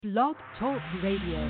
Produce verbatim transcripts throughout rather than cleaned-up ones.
Blog Talk Radio.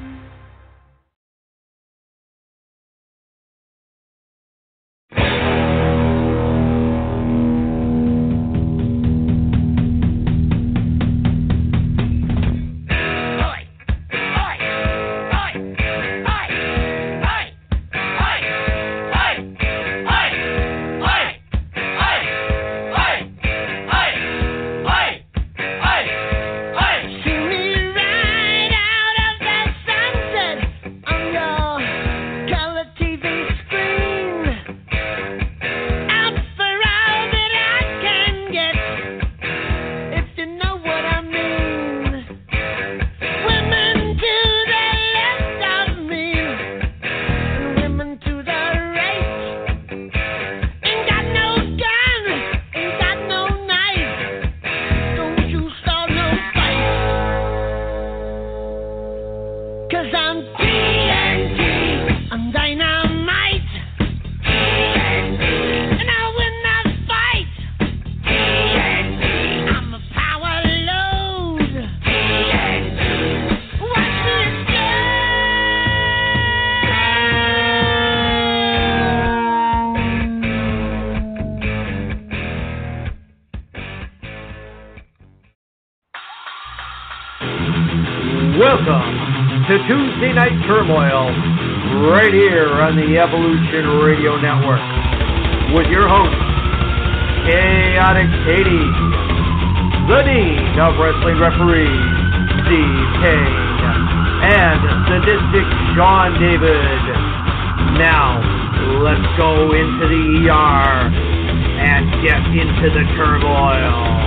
Welcome to Tuesday Night Turmoil, right here on the Evolution Radio Network, with your host, Chaotic Katie, the Dean of Wrestling Referees, Steve King, and Sadistic Sean David. Now, let's go into the E R and get into the turmoil.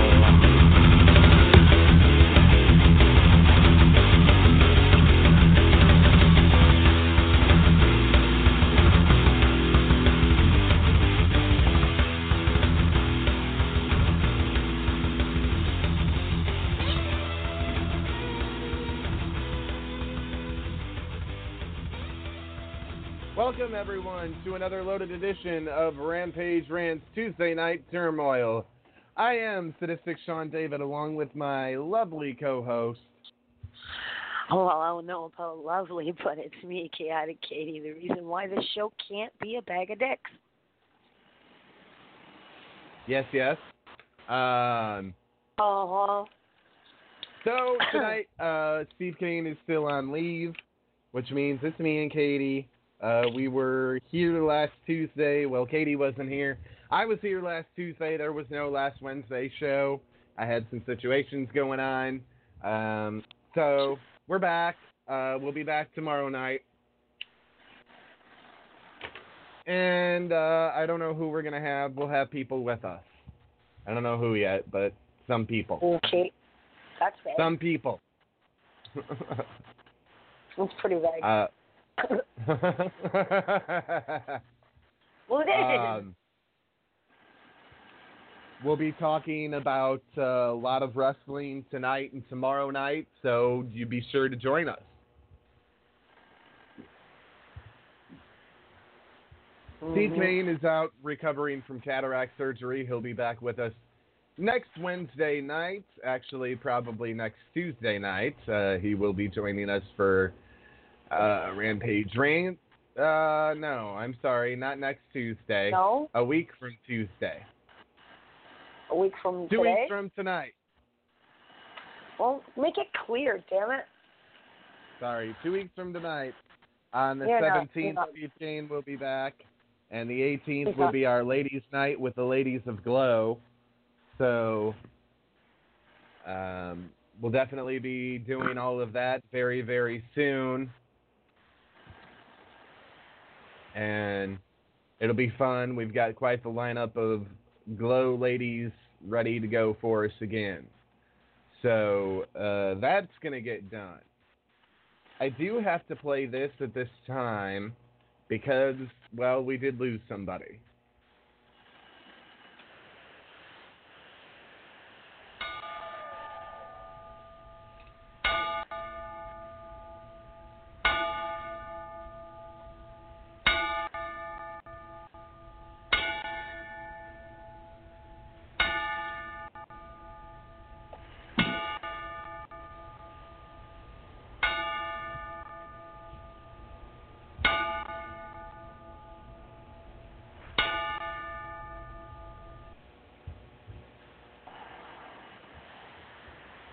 Welcome, everyone, to another loaded edition of Rampage Rants Tuesday Night Turmoil. I am Sadistic Sean David, along with my lovely co-host. Oh, well, I don't know about lovely, but it's me, Chaotic Katie, the reason why this show can't be a bag of dicks. Yes, yes. Um, uh-huh. So, tonight, uh, Steve Kane is still on leave, which means it's me and Katie. Uh, we were here last Tuesday. Well, Katie wasn't here. I was here last Tuesday. There was no last Wednesday show. I had some situations going on. Um, so, we're back. Uh, we'll be back tomorrow night. And uh, I don't know who we're going to have. We'll have people with us. I don't know who yet, but some people. Okay. That's bad. Some people. That's pretty vague. Uh, Well, it is. um, we'll be talking about uh, a lot of wrestling tonight and tomorrow night, so you be sure to join us. Mm-hmm. Steve Kane is out recovering from cataract surgery. He'll be back with us next Wednesday night, actually probably next Tuesday night. Uh, he will be joining us for uh, Rampage Rant. Uh, no, I'm sorry, not next Tuesday. No? A week from Tuesday. A week from Two today? weeks from tonight. Well, make it clear, damn it. Sorry, two weeks from tonight. On the You're not- seventeenth, you're not. Steve Kane will be back. And the eighteenth He's will not. be our Ladies' Night with the Ladies of Glow. So, um, we'll definitely be doing all of that very, very soon. And it'll be fun. We've got quite the lineup of Glow ladies ready to go for us again. So, uh, that's going to get done. I do have to play this at this time because, well, we did lose somebody.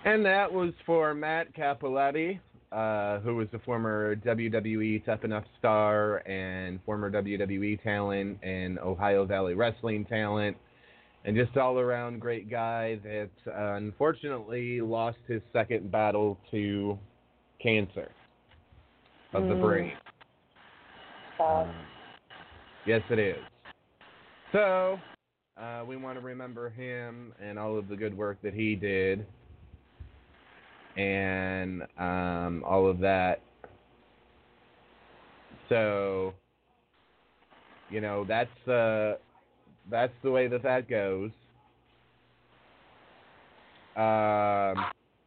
And that was for Matt Capoletti, uh, who was a former W W E Tough Enough star and former W W E talent and Ohio Valley Wrestling talent, and just all-around great guy that uh, unfortunately lost his second battle to cancer of the Mm. brain. Um, yes, it is. So, uh, we want to remember him and all of the good work that he did and um, all of that. So, you know, that's uh, that's the way that that goes. Um,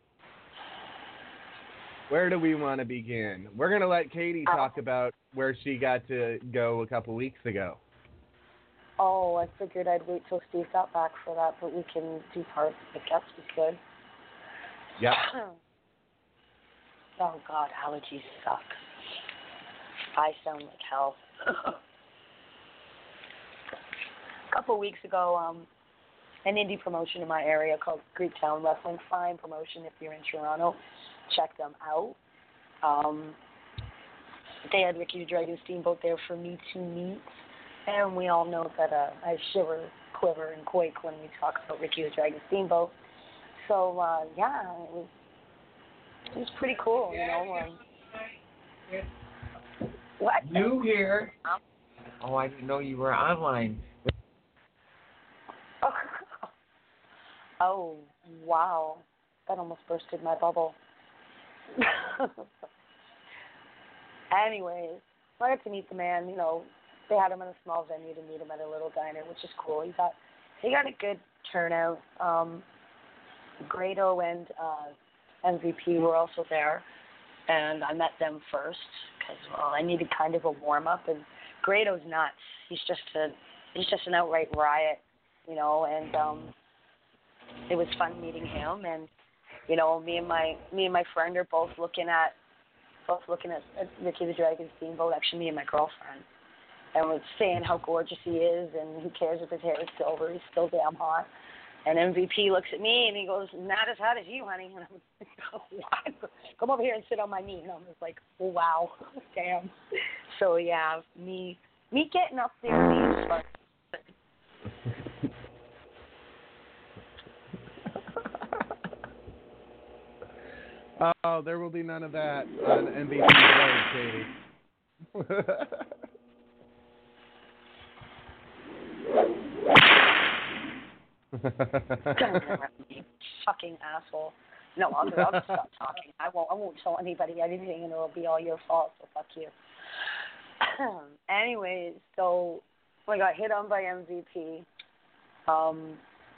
where do we want to begin? We're going to let Katie talk about where she got to go a couple weeks ago. Oh, I figured I'd wait till Steve got back for that, but we can do parts. I guess we could. Yep. Oh, God, allergies suck. I sound like hell. A couple weeks ago, um, an indie promotion in my area called Greektown Wrestling, fine promotion if you're in Toronto. Check them out. Um, they had Ricky the Dragon Steamboat there for me to meet. And we all know that uh, I shiver, quiver, and quake when we talk about Ricky the Dragon Steamboat. So, uh, yeah, it was, it was pretty cool, you know. Um, what? New here. Oh, I didn't know you were online. Oh, wow. That almost bursted my bubble. Anyways, I got to meet the man, you know. They had him in a small venue to meet him at a little diner, which is cool. He got he got a good turnout. Um, Grado and uh, M V P were also there, and I met them first because well, I needed kind of a warm up. And Grado's nuts. He's just a he's just an outright riot, you know. And um, it was fun meeting him. And you know, me and my me and my friend are both looking at both looking at, at Ricky the Dragon Steamboat. Actually, me and my girlfriend. And was saying how gorgeous he is, and who cares if his hair is silver, he's still damn hot. And M V P looks at me, and he goes, not as hot as you, honey. And I'm like, oh, what? Come over here and sit on my knee. And I'm just like, oh, wow, damn. So, yeah, me me getting up there is fun. Oh, there will be none of that on M V P's road, Katie. Fucking asshole. No, I'll, I'll just stop talking. I won't. I won't tell anybody anything, and it'll be all your fault. So fuck you. Anyways, so I got hit on by M V P, um,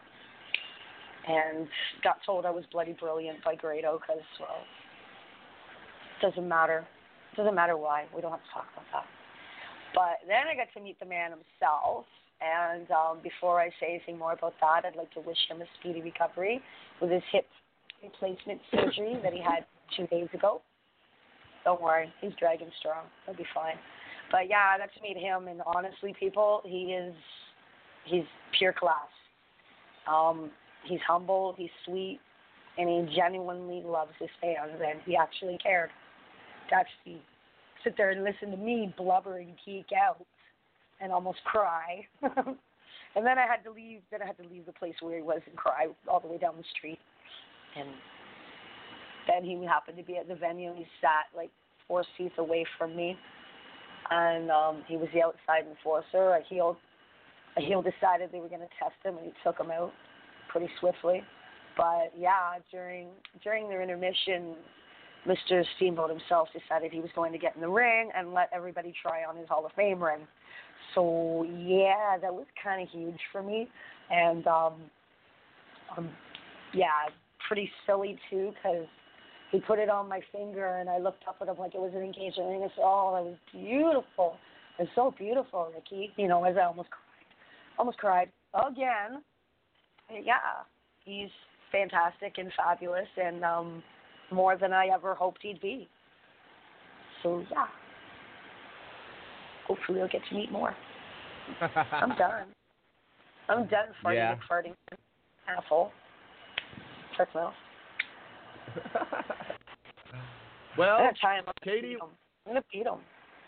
and got told I was bloody brilliant by Grado because well, doesn't matter. Doesn't matter why. We don't have to talk about that. But then I got to meet the man himself. And um, before I say anything more about that, I'd like to wish him a speedy recovery with his hip replacement surgery that he had two days ago. Don't worry, he's dragon strong. He'll be fine. But yeah, I got to meet him, and honestly, people, he is he's pure class. Um, he's humble, he's sweet, and he genuinely loves his fans, and he actually cared to actually sit there and listen to me blubber and geek out. And almost cry. And then I had to leave. Then I had to leave the place where he was and cry all the way down the street. And then he happened to be at the venue, and he sat like four seats away from me. And um, he was the outside enforcer. A heel, a heel decided they were going to test him, and he took him out pretty swiftly. But yeah, during during their intermission, Mister Steamboat himself decided he was going to get in the ring and let everybody try on his Hall of Fame ring. So, yeah, that was kind of huge for me. And, um, um, yeah, pretty silly, too, because he put it on my finger, and I looked up at him like it was an engagement ring. I said, oh, that was beautiful. It's so beautiful, Ricky. You know, as I almost cried. Almost cried again. Yeah, he's fantastic and fabulous and um, more than I ever hoped he'd be. So, yeah. Hopefully I'll get to meet more. I'm done. I'm done farting Yeah. and farting. Asshole. Shut your mouth. Well, I'm gonna tie him up. Katie, I'm gonna beat him.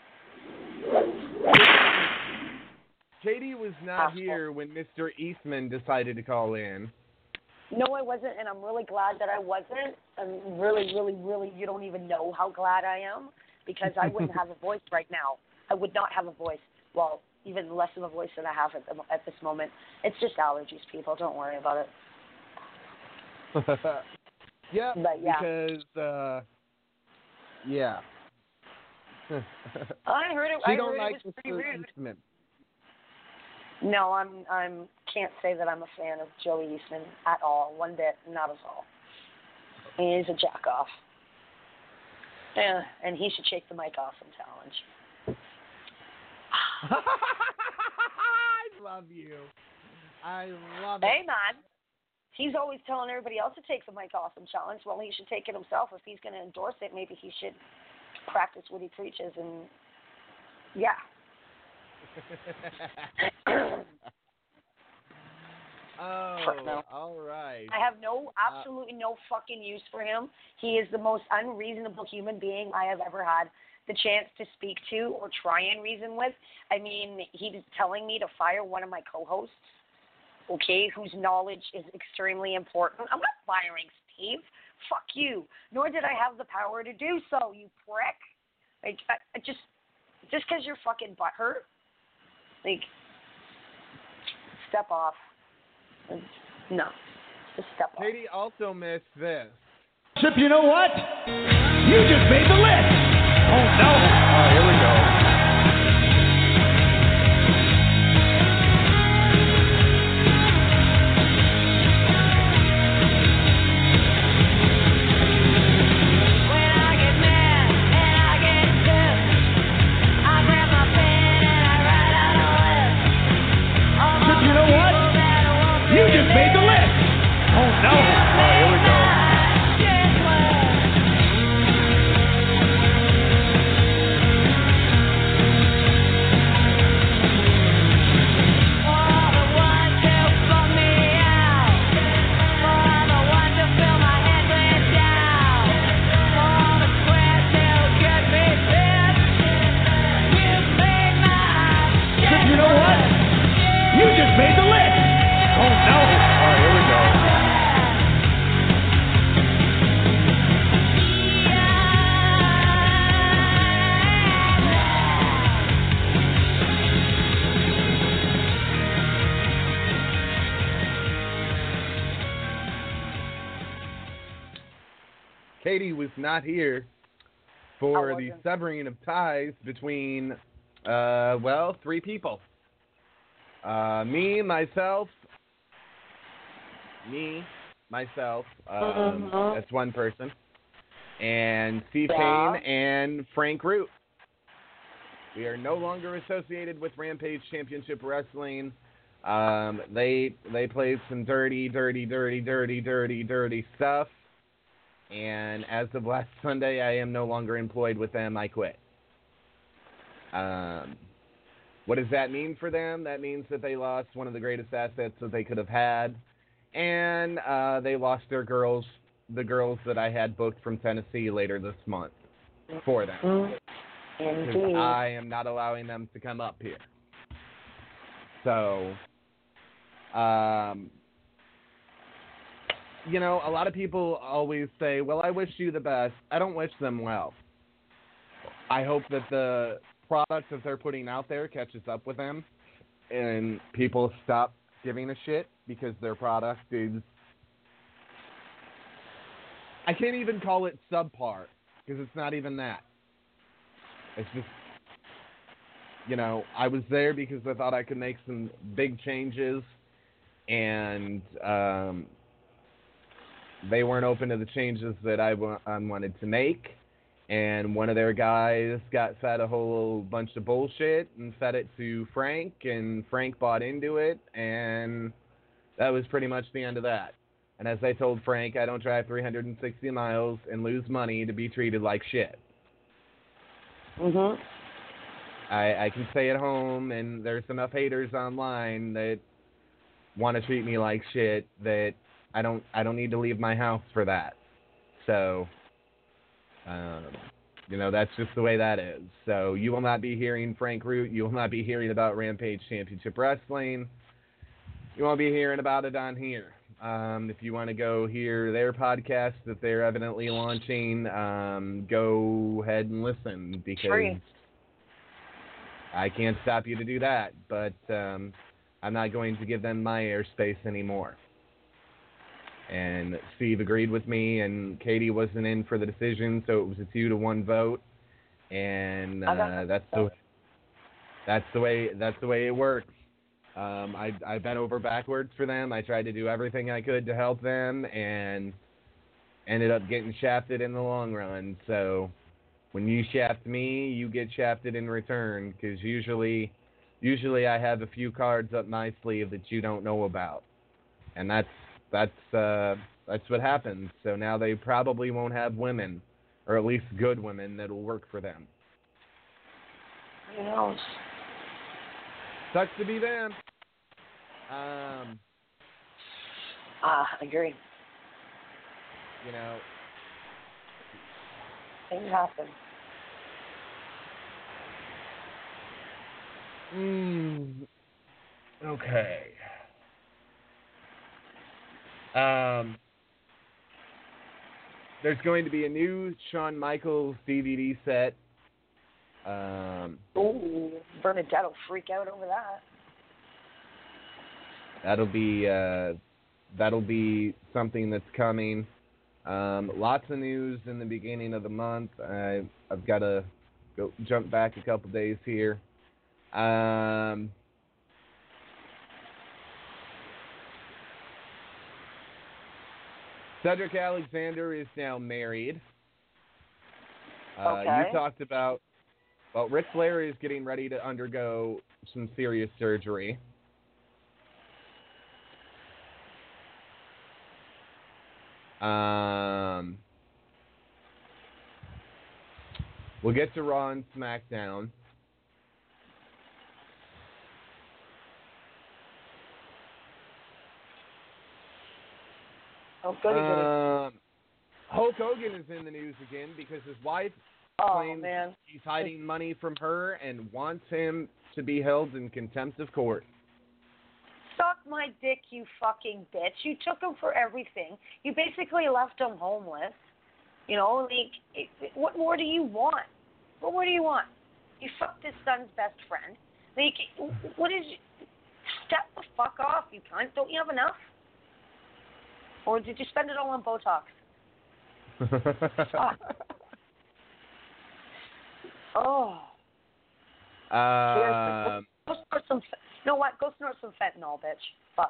Katie was not Asshole. here when Mister Eastman decided to call in. No, I wasn't, and I'm really glad that I wasn't. I'm really, really, really, you don't even know how glad I am, because I wouldn't have a voice right now. I would not have a voice. Well, even less of a voice than I have at, the, at this moment. It's just allergies, people. Don't worry about it. Yeah, But, yeah. because, uh, yeah. I heard it. She I don't heard like it was pretty Mister rude. Eastman. No, I'm I'm can't say that I'm a fan of Joey Eastman at all, one bit, not at all. He's a jack off. Yeah, and he should shake the mic off and challenge. I love you. I love it. Hey man, he's always telling everybody else to take the mic off and challenge. Well, he should take it himself. If he's going to endorse it, maybe he should practice what he preaches and yeah. Oh, all right. I have no, absolutely no fucking use for him. He is the most unreasonable human being I have ever had the chance to speak to or try and reason with. I mean, he's telling me to fire one of my co-hosts, okay, whose knowledge is extremely important. I'm not firing Steve. Fuck you. Nor did I have the power to do so, you prick. Like, I, I just, just because you're fucking butthurt, like, step off. No, just step off. Katie also missed this. Chip, you know what? You just made the list. Oh, no. Oh, here we go. Made the list. Oh no. Oh, here we go. You know what? You just made the list. Oh no. Oh, here we go. Katie was not here for I the wasn't. severing of ties between, uh, well, three people. Uh, me, myself, me, myself, um, Mhm. that's one person, and Steve Yeah. Payne and Frank Root. We are no longer associated with Rampage Championship Wrestling. Um, they they played some dirty, dirty, dirty, dirty, dirty, dirty stuff. And as of last Sunday, I am no longer employed with them. I quit. Um, what does that mean for them? That means that they lost one of the greatest assets that they could have had. And uh, they lost their girls, the girls that I had booked from Tennessee later this month for them. Because Indeed. I am not allowing them to come up here. So, um, you know, a lot of people always say, well, I wish you the best. I don't wish them well. I hope that the product that they're putting out there catches up with them and people stop giving a shit because their product is, I can't even call it subpar because it's not even that. It's just, you know, I was there because I thought I could make some big changes, and um, they weren't open to the changes that I, w- I wanted to make. And one of their guys got fed a whole bunch of bullshit and fed it to Frank, and Frank bought into it, and that was pretty much the end of that. And as I told Frank, I don't drive three hundred sixty miles and lose money to be treated like shit. Mhm. I, I can stay at home, and there's enough haters online that want to treat me like shit that I don't I don't need to leave my house for that. So, um, you know, that's just the way that is. So you will not be hearing Frank Root. You will not be hearing about Rampage Championship Wrestling. You won't be hearing about it on here. Um, if you want to go hear their podcast that they're evidently launching, um, go ahead and listen, because Free. I can't stop you to do that. But um, I'm not going to give them my airspace anymore. And Steve agreed with me, and Katie wasn't in for the decision, so it was a two to one vote. And uh, that's the that's the way that's the way it works. Um, I I bent over backwards for them. I tried to do everything I could to help them, and ended up getting shafted in the long run. So when you shaft me, you get shafted in return, because usually usually I have a few cards up my sleeve that you don't know about, and that's that's uh, that's what happens. So now they probably won't have women, or at least good women, that'll work for them. Who knows? Sucks to be them. Um, Ah, I agree. you know, Things happen. mm, okay. Um, there's going to be a new Shawn Michaels D V D set. Um, Ooh, Bernadette will freak out over that. that'll be uh, that'll be something that's coming. Um, lots of news in the beginning of the month. I, I've got to go jump back a couple days here. Um, Cedric Alexander is now married. Uh, Okay. You talked about, well, Ric Flair is getting ready to undergo some serious surgery. Um, we'll get to Raw and SmackDown. Oh, goody, goody. Um, Hulk Hogan is in the news again because his wife Oh, claims man. he's hiding money from her and wants him to be held in contempt of court. Suck my dick, you fucking bitch. You took him for everything. You basically left him homeless. You know, like, it, it, what more do you want? What more do you want? You fucked his son's best friend. Like, what is... Step the fuck off, you cunt. Don't you have enough? Or did you spend it all on Botox? Fuck. Oh. Seriously. Um, Go snort some... You know what? Go snort some fentanyl, bitch. Fuck.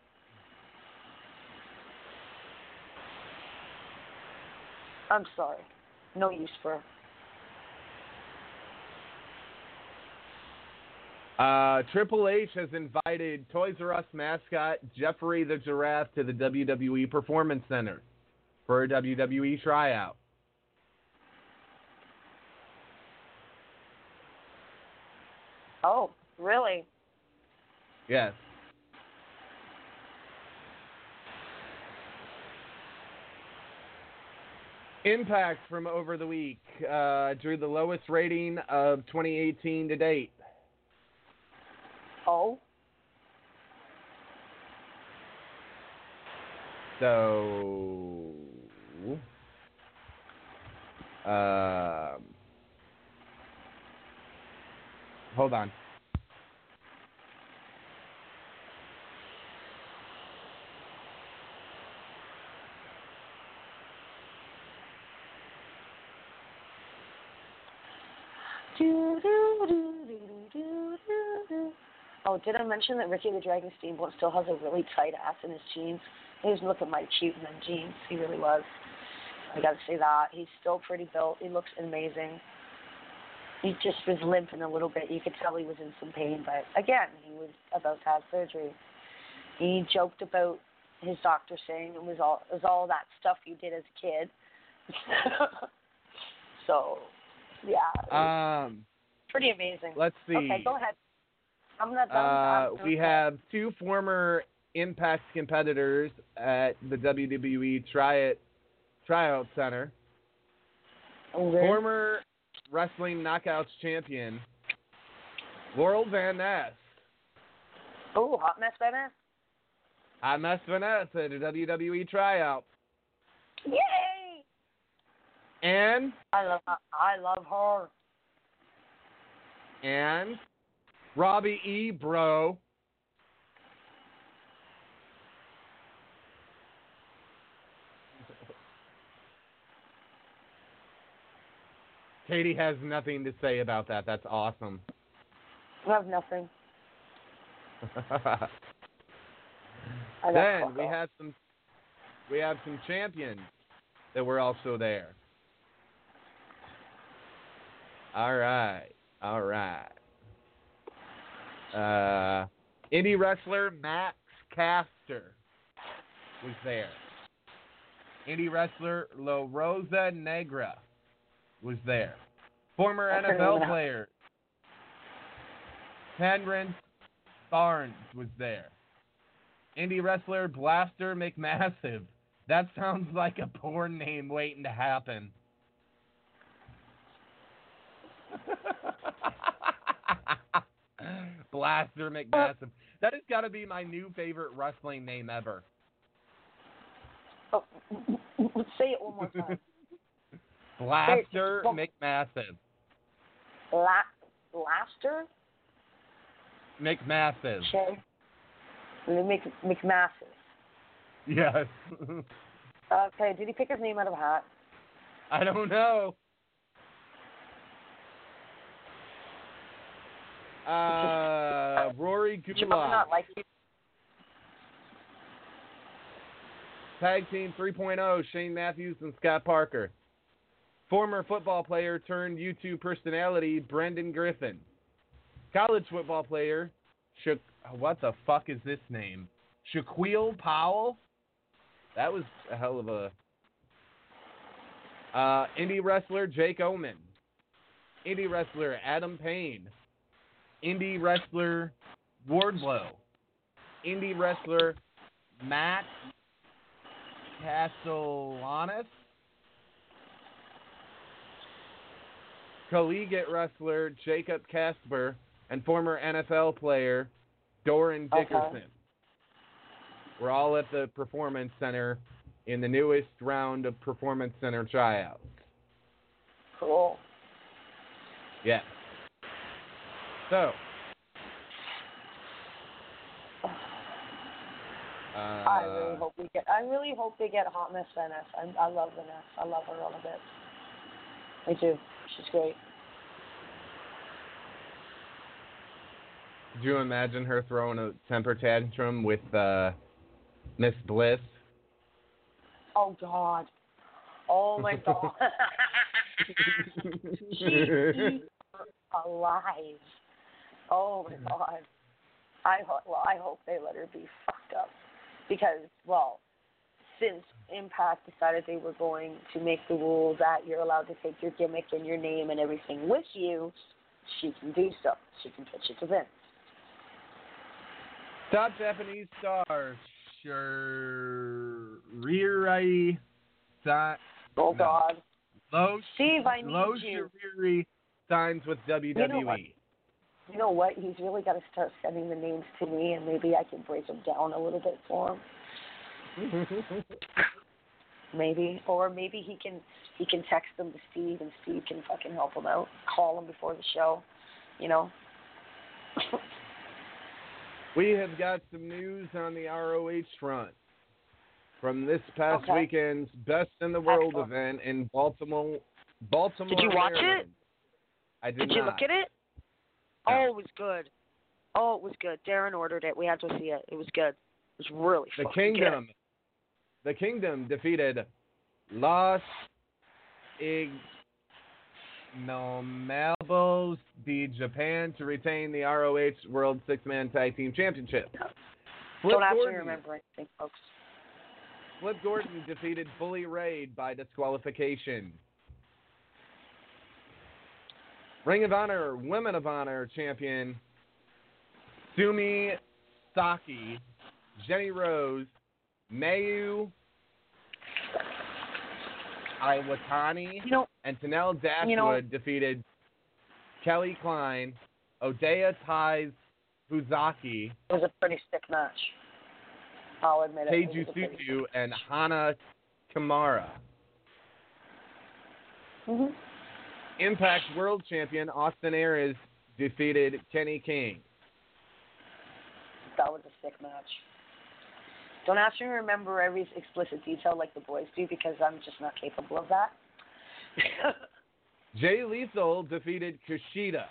I'm sorry. No use for... Uh, Triple H has invited Toys R Us mascot Jeffrey the Giraffe to the W W E Performance Center for a W W E tryout. Oh, really? Yes. Impact from over the week uh, drew the lowest rating of twenty eighteen to date. Oh? So, um, hold on. Do, do, do, do, do, do, do. Oh, did I mention that Ricky the Dragon Steamboat still has a really tight ass in his jeans? He was looking mighty cute in them jeans. He really was. I gotta say that. He's still pretty built. He looks amazing. He just was limping a little bit. You could tell he was in some pain, but again, he was about to have surgery. He joked about his doctor saying it was all it was all that stuff you did as a kid. So, yeah, it was Um, pretty amazing. let's see. Okay, go ahead. I'm not done. Uh, I'm we okay. have two former Impact competitors at the W W E Tri- Tryout Center. Okay. Former Wrestling Knockouts champion, Laurel Van Ness. Oh, Hot Mess Van Ness. Hot Mess Van Ness at a W W E tryout. Yay! And, I love I love her. and Robbie E. Bro. Katie has nothing to say about that. That's awesome. I have nothing. I got Then fuck we off. have some we have some champions that were also there. All right. All right. Uh, indie wrestler Max Caster was there. Indie wrestler La Rosa Negra was there. Former That's N F her L name. player Terrence Barnes was there. Indie wrestler Blaster McMassive. That sounds like a porn name waiting to happen. Blaster McMassive. That has got to be my new favorite wrestling name ever. Oh, say it one more time. Blaster Well- McMassive. La- Blaster? McMassive. Okay. Mc, McMassive. Yes. Okay, did he pick his name out of a hat? I don't know. Uh, Rory Did you probably Gulak. not like you? Tag Team three point oh, Shane Matthews and Scott Parker. Former football player turned YouTube personality, Brendan Griffin. College football player, Sha- what the fuck is this name? Shaquille Powell? That was a hell of a... Uh, indie wrestler, Jake Omen. Indie wrestler, Adam Payne. Indie wrestler, Wardlow. Indie wrestler, Matt Castellanos. Collegiate wrestler Jacob Casper and former N F L player Doran Dickerson. Okay. We're all at the Performance Center in the newest round of Performance Center tryouts. Cool. Yes. So, uh, I really hope we get. I really hope they get Hot Miss Van Ness. I, I love Van Ness. I love her a little bit. Me too. She's great. Could you imagine her throwing a temper tantrum with uh, Miss Bliss? Oh God. Oh my God. She eats her alive. Oh my God. I hope. Well, I hope they let her be fucked up because, well, since Impact decided they were going to make the rule that you're allowed to take your gimmick and your name and everything with you, she can do so. She can pitch it to Vince. Top Japanese star, Shiriri Sa- Oh no. God. Lo, Steve, I need Lo you. Shiriri signs with W W E. You know what? You know what? He's really got to start sending the names to me, and maybe I can break them down a little bit for him. Maybe, or maybe he can he can text them to Steve, and Steve can fucking help him out. Call him before the show, you know. We have got some news on the R O H front from this past Okay. weekend's Best in the World Excellent. event in Baltimore. Baltimore. Did you watch Maryland. it? I did, Did not. you look at it? No. Oh, it was good. Oh, it was good. Darren ordered it. We had to see it. It was good. It was really The fucking Kingdom. The Kingdom defeated Los Ignomables de Japan to retain the R O H World Six-Man Tag Team Championship. good. Flip Don't actually Gordon, remember anything, folks. Flip Gordon defeated Bully Ray by disqualification. Ring of Honor Women of Honor champion Sumi Saki, Jenny Rose, Mayu Iwatani You know, and Tanel Dashwood you know, defeated Kelly Klein, Odeya Tais Fuzaki, it was a pretty sick match. I'll admit it. Teiju It was a pretty Sutu, and Hana Kimura. hmm Impact World Champion Austin Aries defeated Kenny King. That was a sick match. Don't ask me to remember every explicit detail like the boys do because I'm just not capable of that. Jay Lethal defeated Kushida.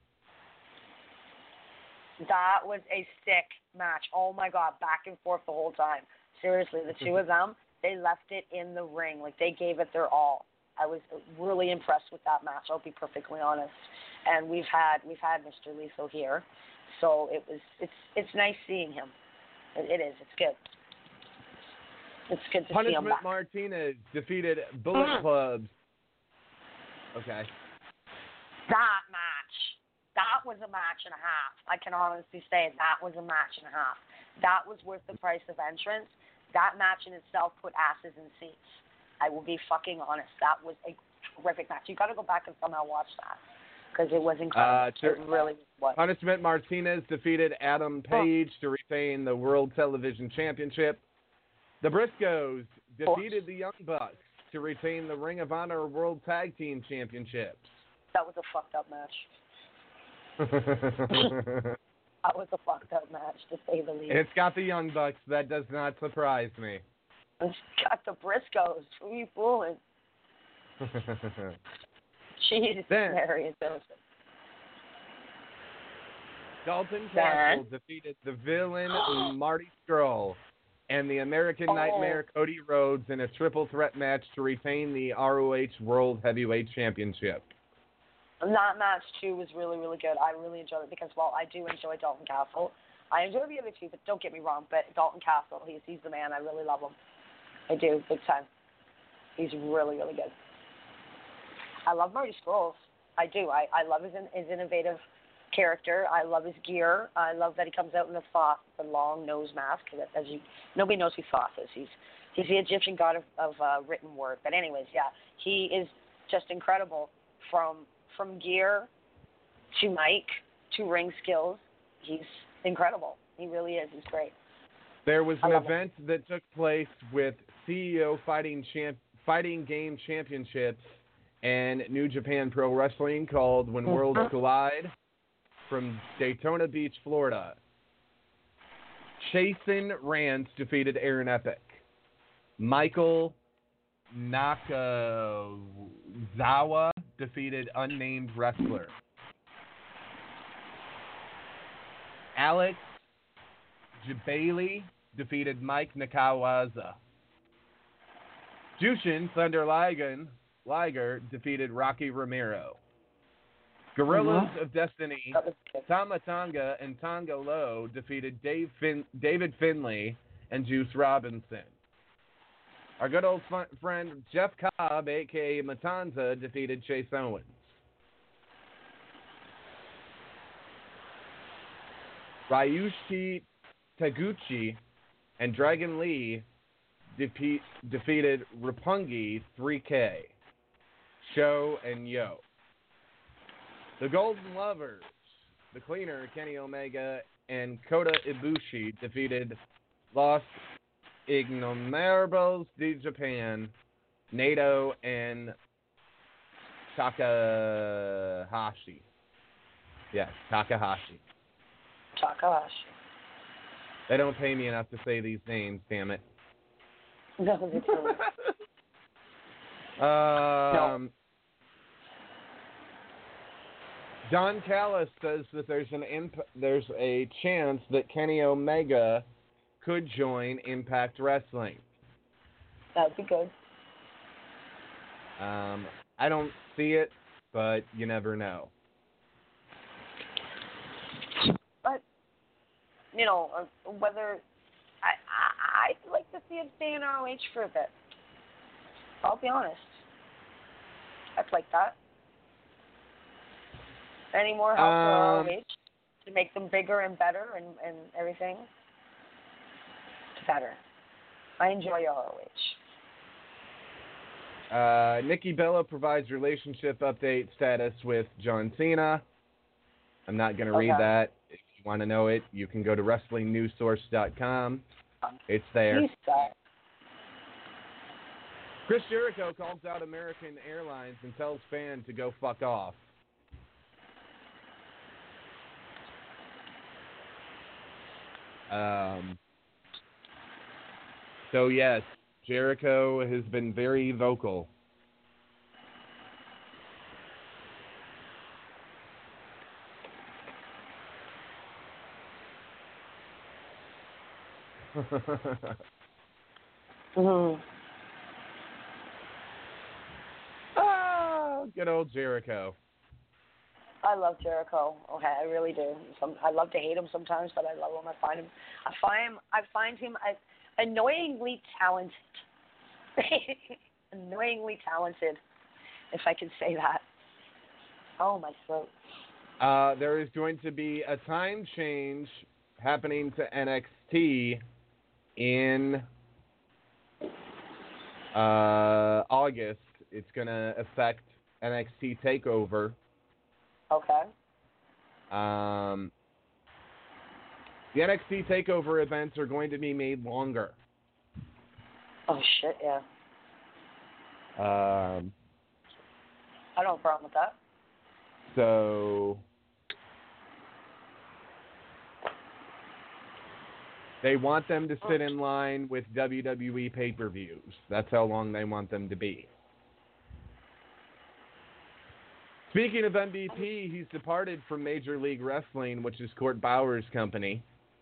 That was a sick match. Oh my God, back and forth the whole time. Seriously, the two of them, they left it in the ring. Like they gave it their all. I was really impressed with that match. I'll be perfectly honest. And we've had we've had Mister Lethal here, so it was it's it's nice seeing him. It, it is. It's good. It's good to see him Punishment back. Martinez defeated Bullet Mm. Clubs. Okay. That match, that was a match and a half. I can honestly say that was a match and a half. That was worth the price of entrance. That match in itself put asses in seats. I will be fucking honest. That was a terrific match. You got to go back and somehow watch that because it was incredible. Uh, ter- it really was. Punishment Martinez defeated Adam Page to retain the World Television Championship. The Briscoes defeated the Young Bucks to retain the Ring of Honor World Tag Team Championships. That was a fucked up match. That was a fucked up match, to say the least. It's got the Young Bucks. That does not surprise me. It's got the Briscoes. Who are you fooling? Jesus, Then- Mary and Joseph. Dalton Then- Castle defeated the villain Marty Scurll and the American Oh. Nightmare Cody Rhodes in a triple threat match to retain the R O H World Heavyweight Championship. That match, too, was really, really good. I really enjoyed it because, well, I do enjoy Dalton Castle. I enjoy the other two, but don't get me wrong, but Dalton Castle, he's, he's the man. I really love him. I do, big time. He's really, really good. I love Marty Scurll. I do. I, I love his, his innovative character. I love his gear. I love that he comes out in the Thoth, the long nose mask. As you, nobody knows who Thoth is. He's he's the Egyptian god of, of uh, written word. But anyways, yeah, he is just incredible from from gear to mic to ring skills. He's incredible. He really is. He's great. There was I an love event that took place with C E O Fighting Champ Fighting Game Championships and New Japan Pro Wrestling called When Worlds Collide from Daytona Beach, Florida. Chasen Rance defeated Aaron Epic. Michael Nakazawa defeated unnamed wrestler. Alex Jabali defeated Mike Nakawaza. Jushin Thunder Liger, Liger defeated Rocky Romero. Gorillas Mhm. of Destiny, That was good. Tama Tonga and Tonga Low defeated Dave fin- David Finlay and Juice Robinson. Our good old fun- friend Jeff Cobb, a k a. Matanza, defeated Chase Owens. Ryushi Taguchi and Dragon Lee defeat, defeated Roppongi three K, Sho and Yo. The Golden Lovers, the Cleaner, Kenny Omega, and Kota Ibushi defeated Los Ignorables de Japan, Nato, and Takahashi. Yes, Takahashi. Takahashi. They don't pay me enough to say these names, damn it. No, they don't. Um, Don Callis says that there's an imp- there's a chance that Kenny Omega could join Impact Wrestling. That'd be good. Um, I don't see it, but you never know. But, you know, uh, whether I, I I'd like to see him stay in R O H for a bit. I'll be honest. I'd like that. Any more help for R O H Um, to make them bigger and better and, and everything? It's better. I enjoy R O H. Uh, Nikki Bella provides relationship update status with John Cena. I'm not going to Okay. read that. If you want to know it, you can go to wrestling news source dot com. It's there. You suck. Chris Jericho calls out American Airlines and tells fans to go fuck off. Um, so, yes, Jericho has been very vocal. Mm-hmm. Ah, good old Jericho. I love Jericho. Okay, I really do. Some I love to hate him sometimes, but I love him. I find him. I find him. I find him annoyingly talented. Annoyingly talented, if I can say that. Oh, my throat. Uh, there is going to be a time change happening to N X T in uh, August. It's going to affect N X T TakeOver. Okay. Um, the N X T TakeOver events are going to be made longer. Oh, shit, yeah. Um, I don't have a problem with that. so they want them to sit in line with W W E pay-per-views. That's how long they want them to be. Speaking of M V P, he's departed from Major League Wrestling, which is Court Bauer's company.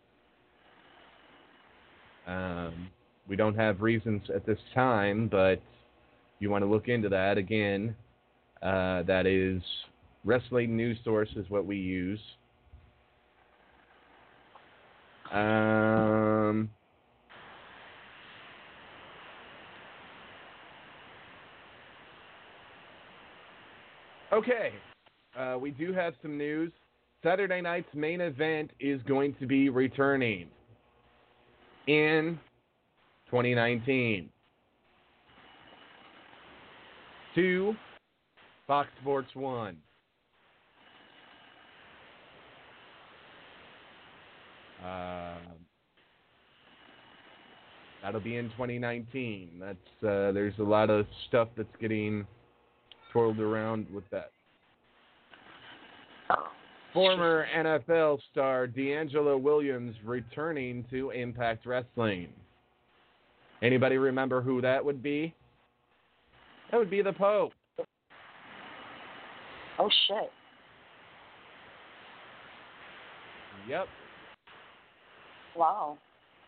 Um, we don't have reasons at this time, but you want to look into that. Again, uh, that is Wrestling News Source is what we use. Um, okay, uh, we do have some news. Saturday night's main event is going to be returning in twenty nineteen to Fox Sports one. Uh, that'll be in twenty nineteen. That's uh, there's a lot of stuff that's getting twirled around with that. Former N F L star D'Angelo Williams returning to Impact Wrestling. Anybody remember who that would be? That would be the Pope. Oh, shit. Yep. Wow.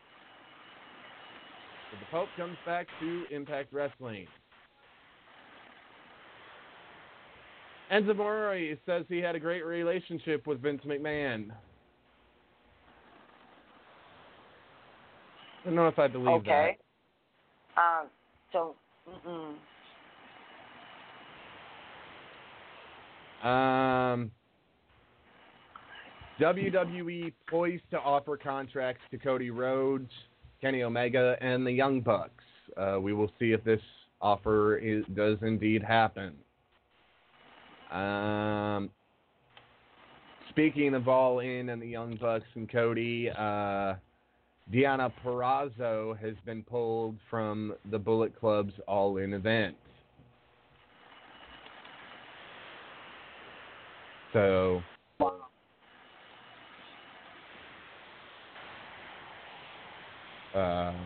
So the Pope comes back to Impact Wrestling. Enzo Amore says he had a great relationship with Vince McMahon. I don't know if I believe Okay. Um, so, mm-mm. that. Um, W W E poised to offer contracts to Cody Rhodes, Kenny Omega, and the Young Bucks. Uh, we will see if this offer is, does indeed happen. Um, speaking of All In and the Young Bucks and Cody, uh, Deonna Purrazzo has been pulled from the Bullet Club's All In event. So, uh,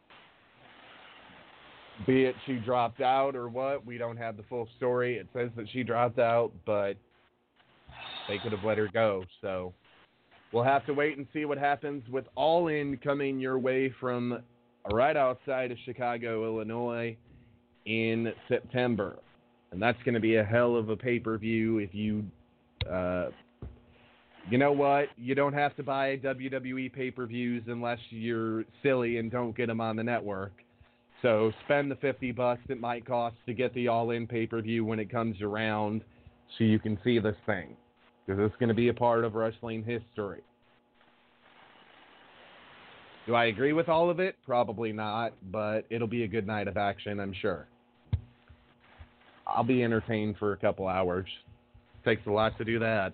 be it she dropped out or what, we don't have the full story. It says that she dropped out, but they could have let her go. So we'll have to wait and see what happens with All In coming your way from right outside of Chicago, Illinois in September. And that's going to be a hell of a pay-per-view if you, uh, you know what? You don't have to buy W W E pay-per-views unless you're silly and don't get them on the network. So spend the fifty bucks it might cost to get the All-In pay-per-view when it comes around so you can see this thing. Because it's going to be a part of wrestling history. Do I agree with all of it? Probably not, but it'll be a good night of action, I'm sure. I'll be entertained for a couple hours. Takes a lot to do that.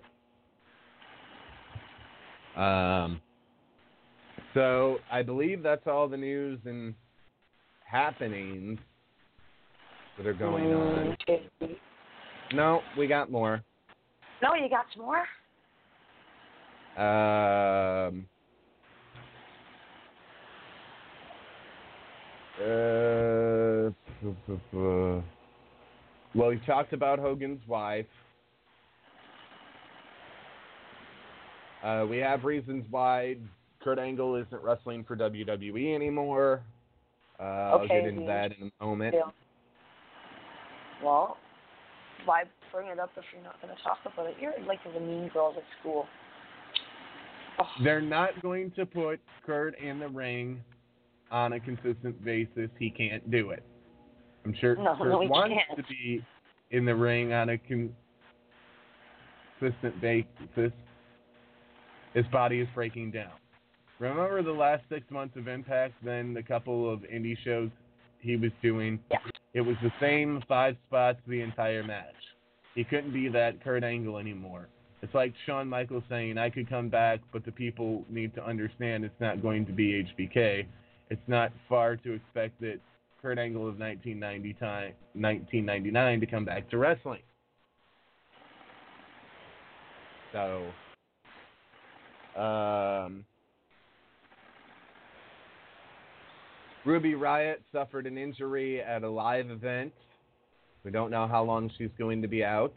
Um, so I believe that's all the news and happenings that are going on. No, we got more. No, you got some more? Um, uh, well, we talked about Hogan's wife. Uh, we have reasons why Kurt Angle isn't wrestling for W W E anymore. Uh, I'll okay, get into that in a moment. Yeah. Well, why bring it up if you're not going to talk about it? You're like the mean girls at school. Oh. They're not going to put Kurt in the ring on a consistent basis. He can't do it. I'm sure no, Kurt no, he wants can't. to be in the ring on a consistent basis. His body is breaking down. Remember the last six months of Impact, then the couple of indie shows he was doing? Yeah. It was the same five spots the entire match. He couldn't be that Kurt Angle anymore. It's like Shawn Michaels saying, I could come back, but the people need to understand it's not going to be H B K. It's not far to expect that Kurt Angle of nineteen ninety time, nineteen ninety-nine to come back to wrestling. So, um, Ruby Riott suffered an injury at a live event. We don't know how long she's going to be out.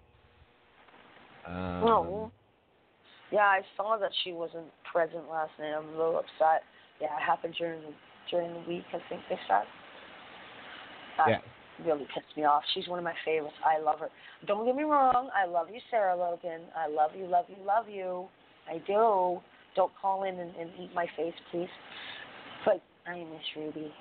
Um, oh. Yeah, I saw that she wasn't present last night. I'm a little upset. Yeah, it happened during the, during the week, I think they said. That yeah. really pissed me off. She's one of my favorites. I love her. Don't get me wrong. I love you, Sarah Logan. I love you, love you, love you. I do. Don't call in and, and eat my face, please. But I miss Ruby.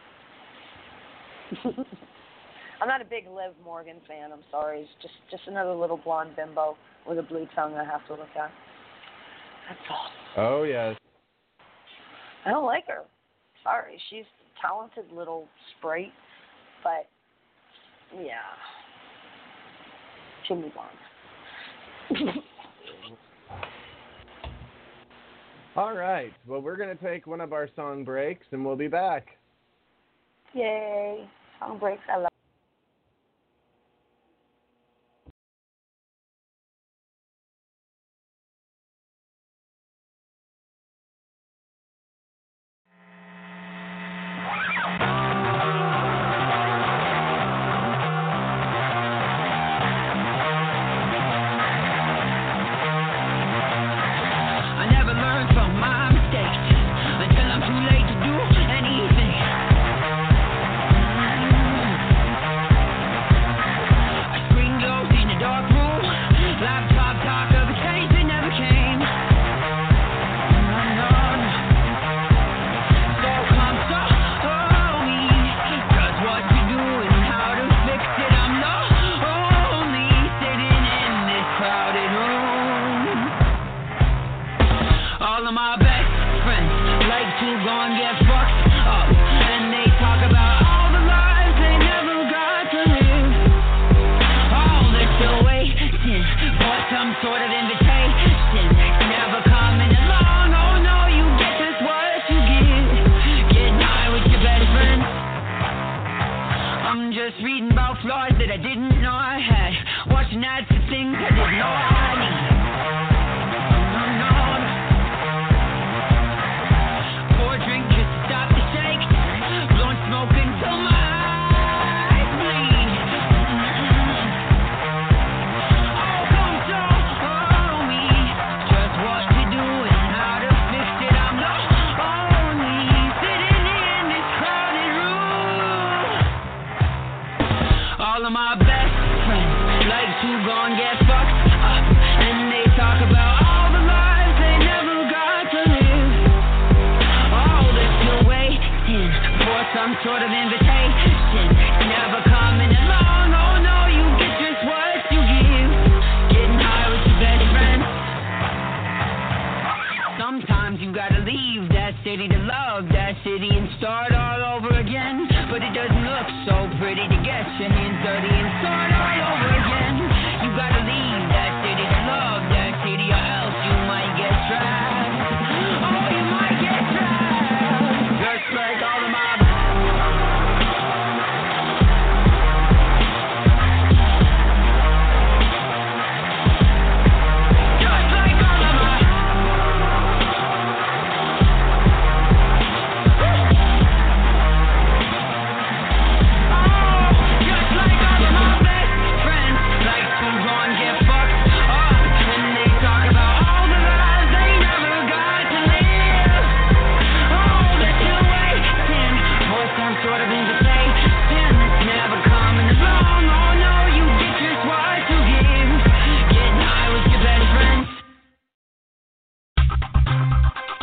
I'm not a big Liv Morgan fan. I'm sorry. It's just, just another little blonde bimbo with a blue tongue I have to look at. That's all. Oh, yes. I don't like her. Sorry. She's a talented little sprite. But, yeah. She'll move on. All right. Well, we're going to take one of our song breaks, and we'll be back. Yay. Song breaks. I love city and start all over again. But it doesn't look so pretty to get your hands dirty and so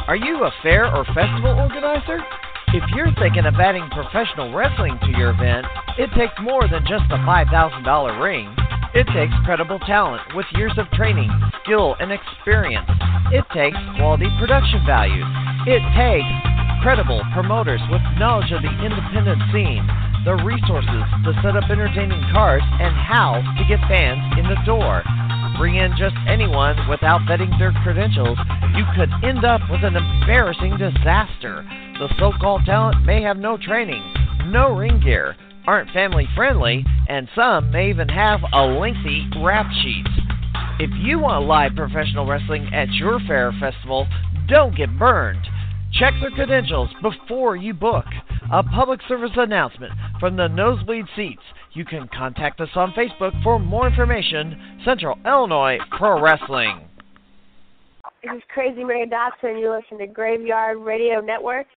Are you a fair or festival organizer? If you're thinking of adding professional wrestling to your event, it takes more than just a five thousand dollars ring. It takes credible talent with years of training, skill, and experience. It takes quality production values. It takes credible promoters with knowledge of the independent scene, the resources to set up entertaining cards, and how to get fans in the door. Bring in just anyone without vetting their credentials, you could end up with an embarrassing disaster. The so-called talent may have no training, no ring gear, aren't family friendly, and some may even have a lengthy rap sheet. If you want live professional wrestling at your fair or festival, don't get burned. Check their credentials before you book. A public service announcement from the Nosebleed Seats. You can contact us on Facebook for more information. Central Illinois Pro Wrestling. This is Crazy Mary Dotson. You listen to Graveyard Radio Network.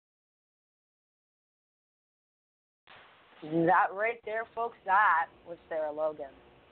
That right there, folks, that was Sarah Logan.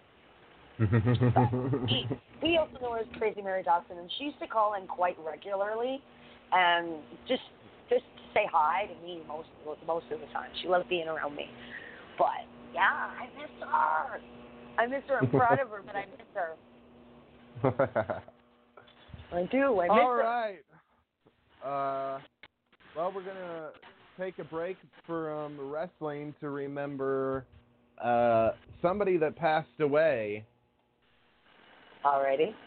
we, we also know her as Crazy Mary Dotson, and she used to call in quite regularly and just just say hi to me most most of the time. She loved being around me. But, yeah, I miss her. I miss her. I'm proud of her, but I miss her. I do. I miss All her. right. Uh, well, we're going to take a break from wrestling to remember uh, somebody that passed away. Alrighty.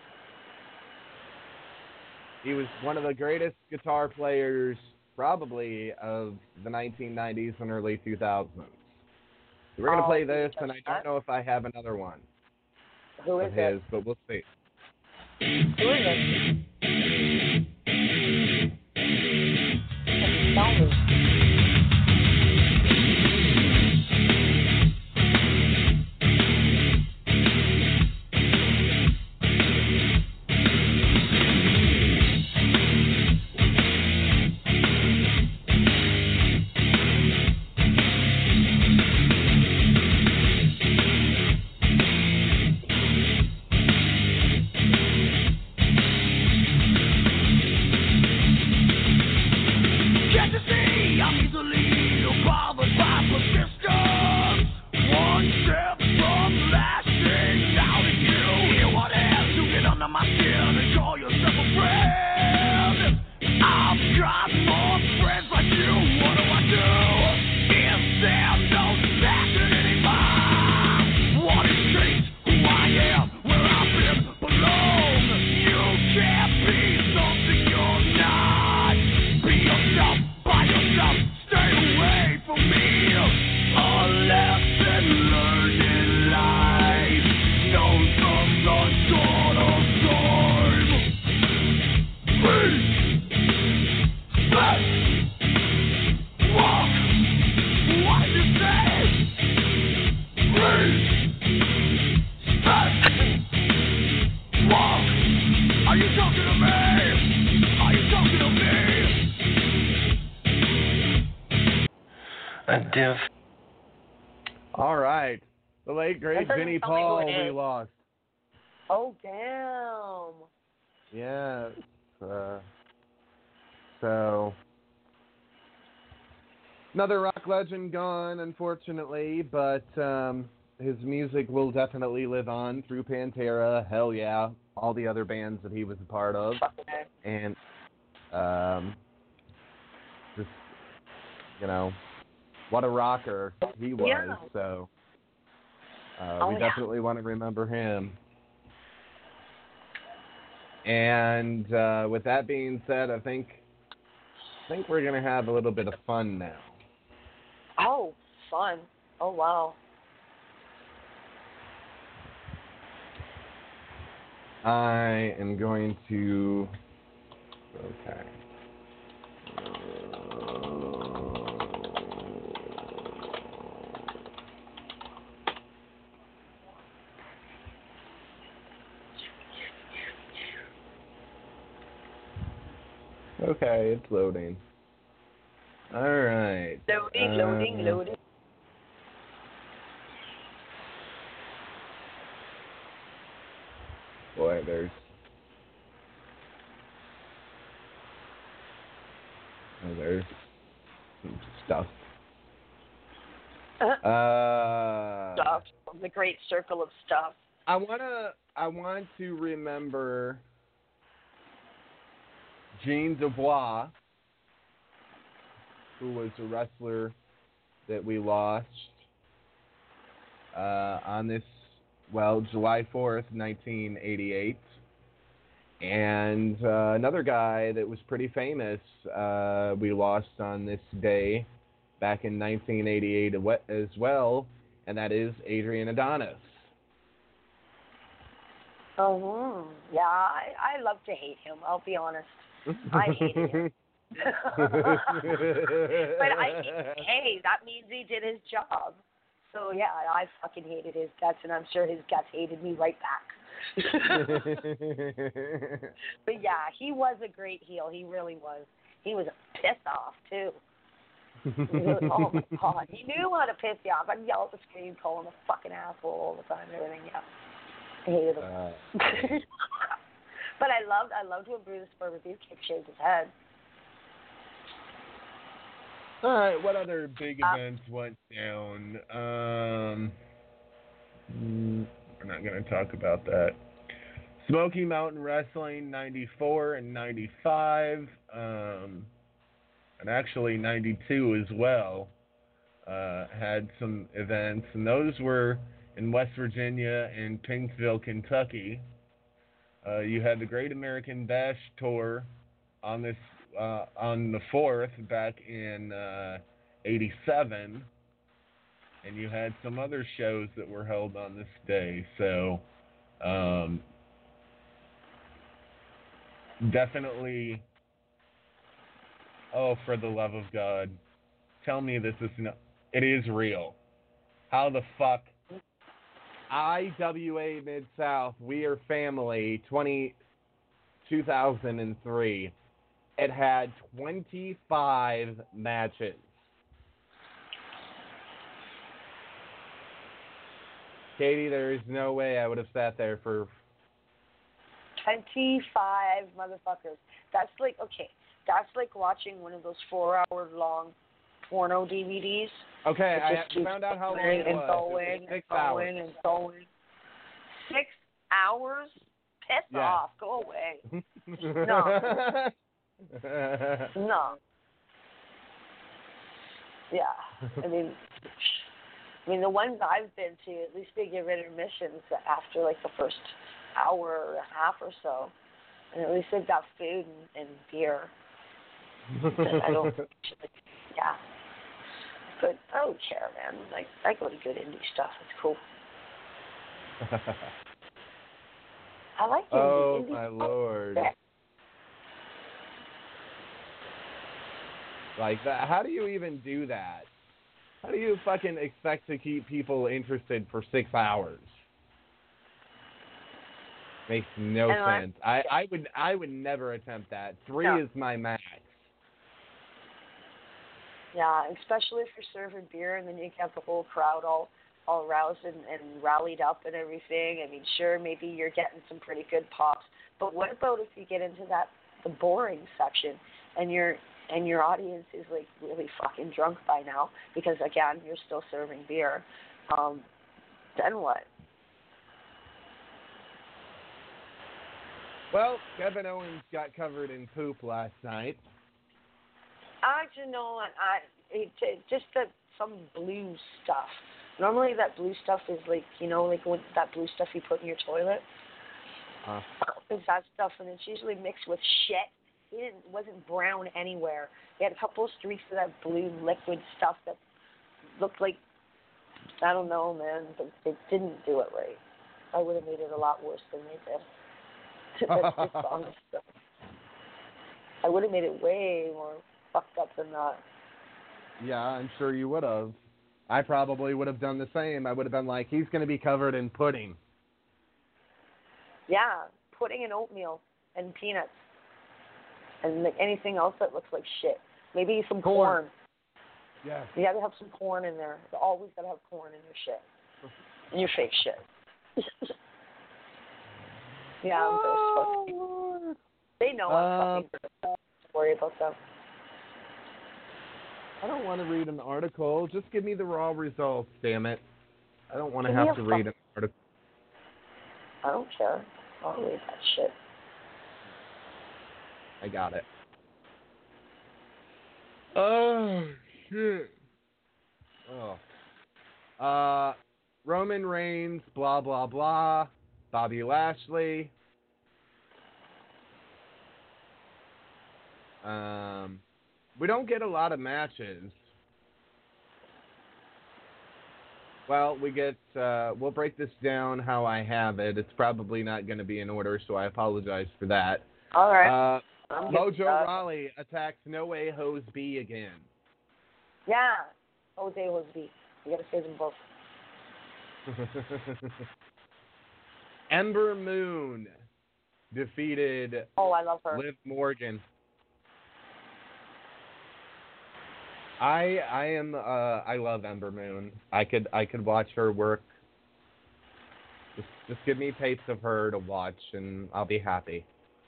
He was one of the greatest guitar players, probably, of the nineteen nineties and early two thousands. We're going to Oh, play this, can and you I don't touch know if I have another one Who is of his, it? but we'll see. Who is it? Tell me. All right. The late, great That doesn't Vinnie tell me who Paul, it we is. lost. Oh, damn. Yes. Uh, so, another rock legend gone, unfortunately, but um, his music will definitely live on through Pantera, Hell Yeah, all the other bands that he was a part of. And um, just, you know, what a rocker he was. Yeah. So uh, Oh, we yeah. definitely want to remember him. And uh, with that being said, I think I think we're gonna have a little bit of fun now. Oh, fun. Oh, wow. I am going to. Okay. Okay, it's loading. All right. Loading, loading, Um, loading. Boy, there's other stuff. Uh, Uh, stuff. The great circle of stuff. I wanna. I want to remember Jean Dubois, who was a wrestler that we lost uh, on this, well, July fourth, nineteen eighty-eight. And uh, another guy that was pretty famous uh, we lost on this day back in nineteen eighty-eight as well, and that is Adrian Adonis. Oh, yeah, I, I love to hate him, I'll be honest. I hated him. But I, hey, that means he did his job. So, yeah, I fucking hated his guts, and I'm sure his guts hated me right back. But, yeah, he was a great heel. He really was. He was a piss-off, too. Oh, my God. He knew how to piss you off. I'd yell at the screen, call him a fucking asshole all the time and everything, yeah. I hated him. Uh, but I loved I loved when Brutus Beefcake shaved his head. All right, what other big Uh, events went down? Um, mm, we're not going to talk about that. Smoky Mountain Wrestling, ninety-four and ninety-five, um, and actually ninety-two as well, uh, had some events, and those were in West Virginia and Pinksville, Kentucky. Uh, you had the Great American Bash Tour on this uh, on the fourth back in uh, eighty-seven, and you had some other shows that were held on this day. So um, definitely, oh, for the love of God, tell me this is not, it is real. How the fuck? I W A Mid-South, We Are Family, twenty, two thousand three. It had twenty-five matches. Katie, there is no way I would have sat there for... twenty-five motherfuckers. That's like, okay, that's like watching one of those four-hour-long porno D V Ds. Okay, it I found out how long it and was. Going, it was six and hours. going and going. Six hours? Piss yeah. off. Go away. No. No. Yeah. I mean, I mean, the ones I've been to, at least they give intermissions after like the first hour or a half or so, and at least they've got food and, and beer. I don't. Yeah. But I don't care, man. Like, I go to good indie stuff. It's cool. I like indie. Oh, indie my stuff. Lord. Yeah. Like, that. How do you even do that? How do you fucking expect to keep people interested for six hours? Makes no and sense. I, I would I would never attempt that. Three no. is my max. Yeah, especially if you're serving beer and then you have the whole crowd all all roused and, and rallied up and everything. I mean, sure, maybe you're getting some pretty good pops, but what about if you get into that the boring section and you're and your audience is like really fucking drunk by now because again you're still serving beer? Um, then what? Well, Kevin Owens got covered in poop last night. I you know I it, it, just that some blue stuff. Normally that blue stuff is like you know like when, that blue stuff you put in your toilet. Uh. It's that stuff, and it's usually mixed with shit. It didn't, wasn't brown anywhere. They had a couple of streaks of that blue liquid stuff that looked like I don't know, man. But they didn't do it right. I would have made it a lot worse than they did. That's just honest stuff. I would have made it way more fucked up than that. Yeah, I'm sure you would have. I probably would have done the same. I would have been like, he's going to be covered in pudding. Yeah, pudding and oatmeal and peanuts and like anything else that looks like shit. Maybe some corn. corn. Yeah. You gotta have some corn in there. You always gotta have corn in your shit. In your fake shit. Yeah, I'm oh, fucking. They know I'm uh, fucking. Don't worry about them. I don't want to read an article. Just give me the raw results, damn it. I don't want to Give me have a to fuck- read an article. I don't care. I'll read that shit. I got it. Oh, shit. Oh. Uh, Roman Reigns, blah, blah, blah. Bobby Lashley. Um, we don't get a lot of matches. Well, we get, uh, we'll break this down how I have it. It's probably not going to be in order, so I apologize for that. All right. Uh, I'm good with Mojo that. Rawley attacks No Way Hoseby again. Yeah. Jose Hoseby. You gotta save them both. Ember Moon defeated Oh, I love her. Liv Morgan. I I am uh I love Ember Moon. I could I could watch her work. Just just give me tapes of her to watch and I'll be happy.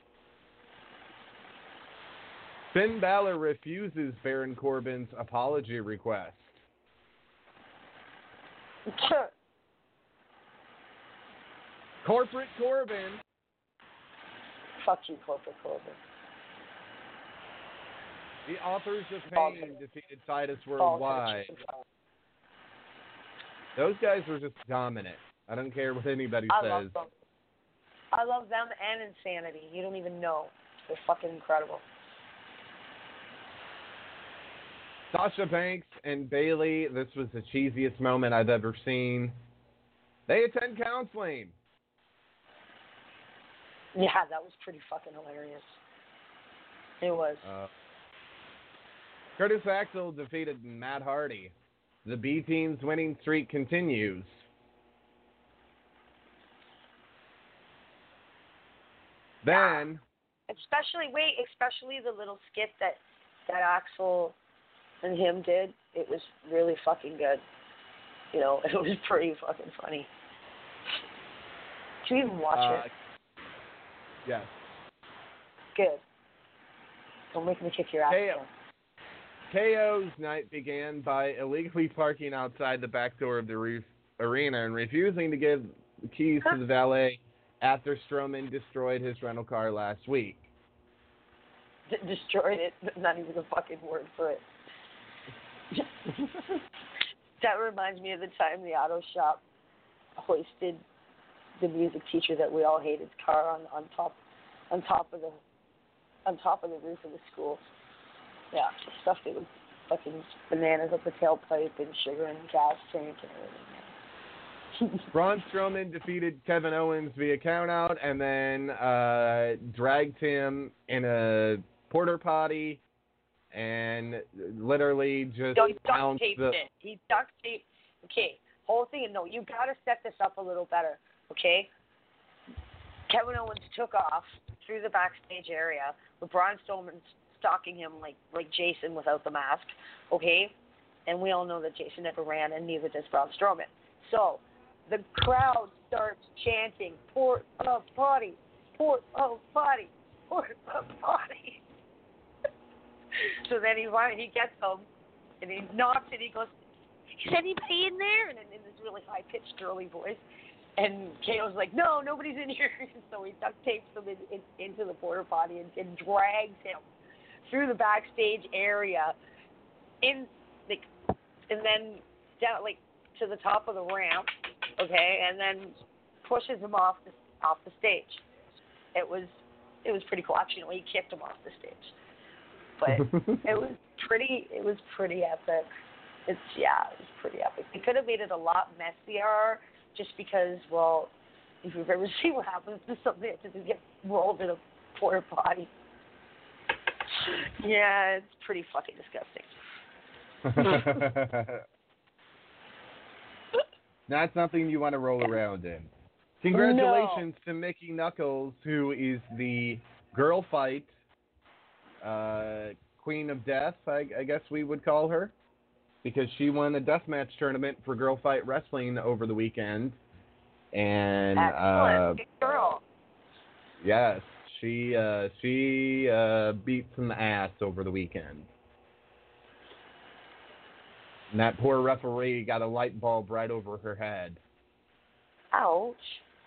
Finn Balor refuses Baron Corbin's apology request. Corporate Corbin. Fuck you, Corporate Corbin. The Authors of False. Pain defeated Titus False. Worldwide. Those guys were just dominant. I don't care what anybody I says. love them. I love them and Insanity. You don't even know. They're fucking incredible. Sasha Banks and Bayley, this was the cheesiest moment I've ever seen. They attend counseling. Yeah, that was pretty fucking hilarious. It was. Uh, Curtis Axel defeated Matt Hardy. The B team's winning streak continues. Then, Especially, wait, especially the little skit that, that Axel and him did. It was really fucking good. You know, it was pretty fucking funny. Did you even watch uh, it? yes. Good. Don't make me kick your ass. Hey, again. K O's night began by illegally parking outside the back door of the roof arena and refusing to give the keys to the valet after Strowman destroyed his rental car last week. D- destroyed it. Not even a fucking word for it. That reminds me of the time the auto shop hoisted the music teacher that we all hated's car on, on top on top of the on top of the roof of the school. Yeah, stuff that was fucking bananas up the tailpipe and sugar in the gas tank and everything. Braun Strowman defeated Kevin Owens via countout and then uh, dragged him in a porta potty and literally just No, he duct bounced taped the. it. He duct taped. Okay, whole thing. No, you got to set this up a little better. Okay. Kevin Owens took off through the backstage area with Braun Strowman stalking him like like Jason without the mask. Okay, and we all know that Jason never ran, and neither does Braun Strowman. So the crowd starts chanting, "Port of potty, port of potty, port of potty." So then he he gets home, and he knocks, and he goes, "Is anybody in there?" And in, in this really high pitched girly voice. And K O's like, "No, nobody's in here." So he duct tapes him in, in, into the porta potty and, and drags him through the backstage area, in like, and then down like to the top of the ramp, okay, and then pushes him off the off the stage. It was it was pretty cool. Actually, no, he kicked him off the stage, but it was pretty it was pretty epic. It's yeah, it was pretty epic. They could have made it a lot messier. Just because, well, if you've ever seen what happens to something that just gets rolled in a porta potty. Yeah, it's pretty fucking disgusting. Not something you want to roll around in. Congratulations no. to Mickey Knuckles, who is the girl fight uh, queen of death, I, I guess we would call her. Because she won a deathmatch tournament for Girl Fight Wrestling over the weekend. And uh, good girl. Yes, she uh, she uh, beat some ass over the weekend. And that poor referee got a light bulb right over her head. Ouch.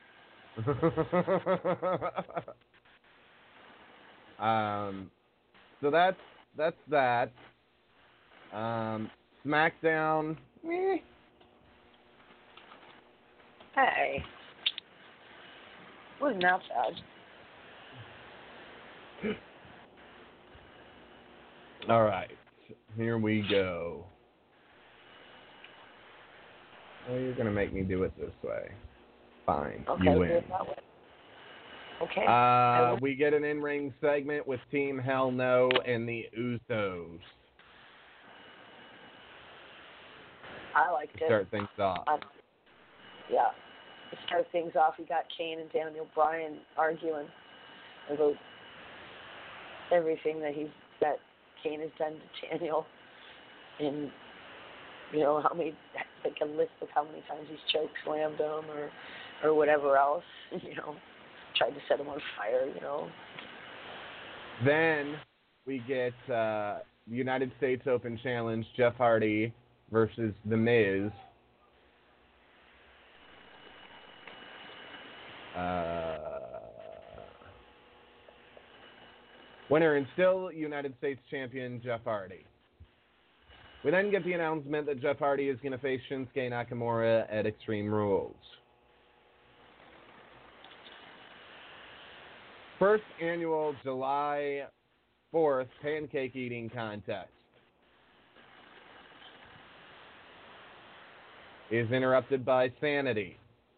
um, so that's that's that. Um, SmackDown. Eh. Hey. Wasn't that bad. All right, here we go. Oh, you're gonna make me do it this way. Fine, Okay, you do win. it that way. Okay. Uh, we get an in-ring segment with Team Hell No and the Usos. I liked To it. start things off. Um, yeah. To start things off, we got Kane and Daniel Bryan arguing about everything that he's that Kane has done to Daniel, and you know how many, like a list of how many times he's choke slammed him or or whatever else. You know, tried to set him on fire. You know. Then we get uh, United States Open Challenge, Jeff Hardy versus The Miz. Uh, winner and still United States champion, Jeff Hardy. We then get the announcement that Jeff Hardy is going to face Shinsuke Nakamura at Extreme Rules. First annual July fourth pancake eating contest is interrupted by Sanity.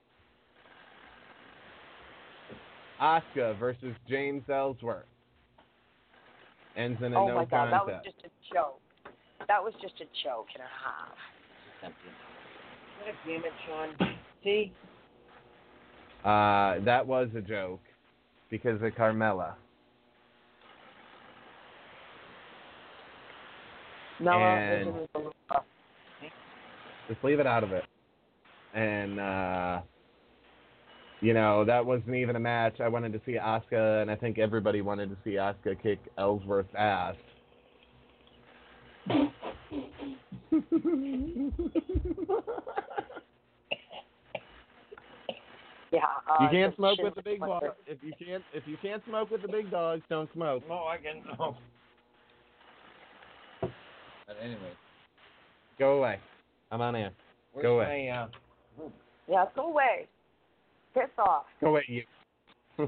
Asuka versus James Ellsworth ends in a Oh no my God, contest. that was just a joke. That was just a joke and a half. God damn it, Sean. See? Uh, that was a joke because of Carmella. No, And- it was a- Just leave it out of it. And, uh, you know, that wasn't even a match. I wanted to see Asuka, and I think everybody wanted to see Asuka kick Ellsworth's ass. Yeah. Uh, You can't the smoke Shin- with the big dogs. If you can't, if you can't smoke with the big dogs, don't smoke. No, I can. No. But anyway. Go away. I'm on air. Where's Go away. my, uh, Yeah, go away. Piss off. Go away, you. Who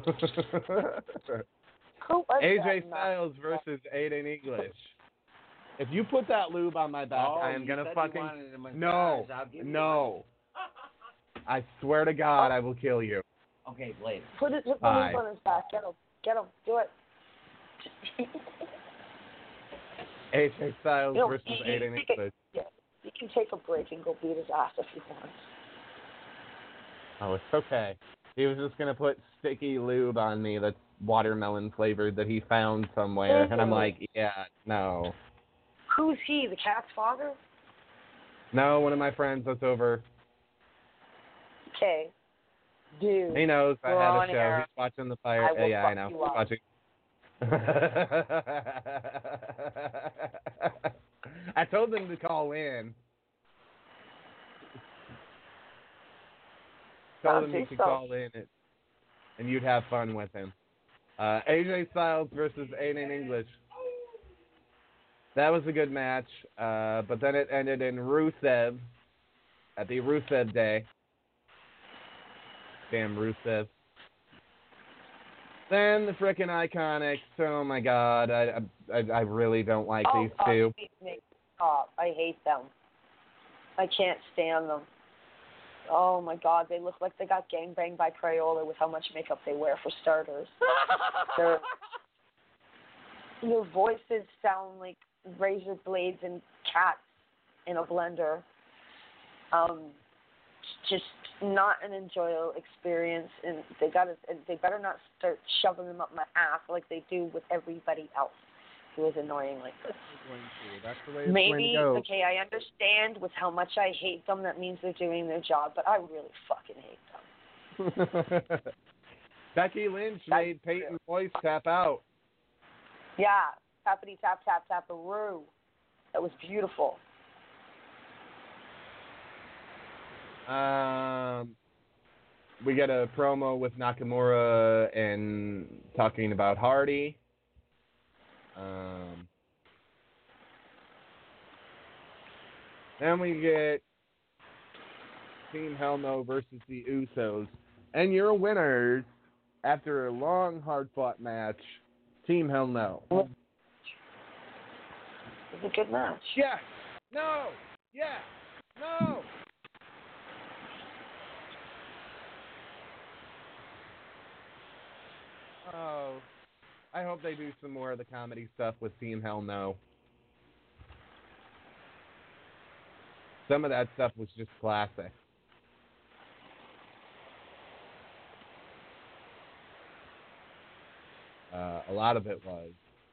was A that J nut? Styles versus Aiden English. If you put that lube on my back, oh, I am you gonna said you fucking wanted a massage. no, I'll give you no. I swear to God, I will kill you. one. Okay, later. Put it, put the Bye. lube on his back. Get him. Get him. Do it. A J Styles You know, versus he- he- Aiden he can- English. Yeah, he can take a break and go beat his ass if he wants. Oh, it's okay. He was just gonna put sticky lube on me that's watermelon flavored that he found somewhere, and I'm like, yeah, no, Who's he? The cat's father? no. One of my friends that's over. Okay. Dude. He knows I We're have on a show. air. He's watching the fire. I will yeah, I fuck know. you up. Watching. I told them to call in. Told him Sounds you could so. call in it, and you'd have fun with him. Uh, A J Styles versus Aiden English. That was a good match, uh, but then it ended in Rusev at the Rusev Day. Damn Rusev. Then the frickin' Iconics. Oh my God, I I, I really don't like Oh, these God, two. please make it stop. I hate them. I can't stand them. Oh my God, they look like they got gangbanged by Crayola with how much makeup they wear for starters. Their their voices sound like razor blades and cats in a blender. Um, just not an enjoyable experience, and they got to they better not start shoving them up my ass like they do with everybody else who is annoying like this. That's the way it's Maybe, going to okay, I understand with how much I hate them, that means they're doing their job, but I really fucking hate them. go. Becky Lynch That's made Peyton true. Royce tap out. Yeah, tappity tap tap tap a roo. That was beautiful. Um, we get a promo with Nakamura and talking about Hardy. Um, then we get Team Hell No versus the Usos. And your winners, after a long, hard-fought match, Team Hell No. It was a good match. Yes. No. Yes. No. Oh, I hope they do some more of the comedy stuff with Team Hell No. Some of that stuff was just classic. Uh, a lot of it was.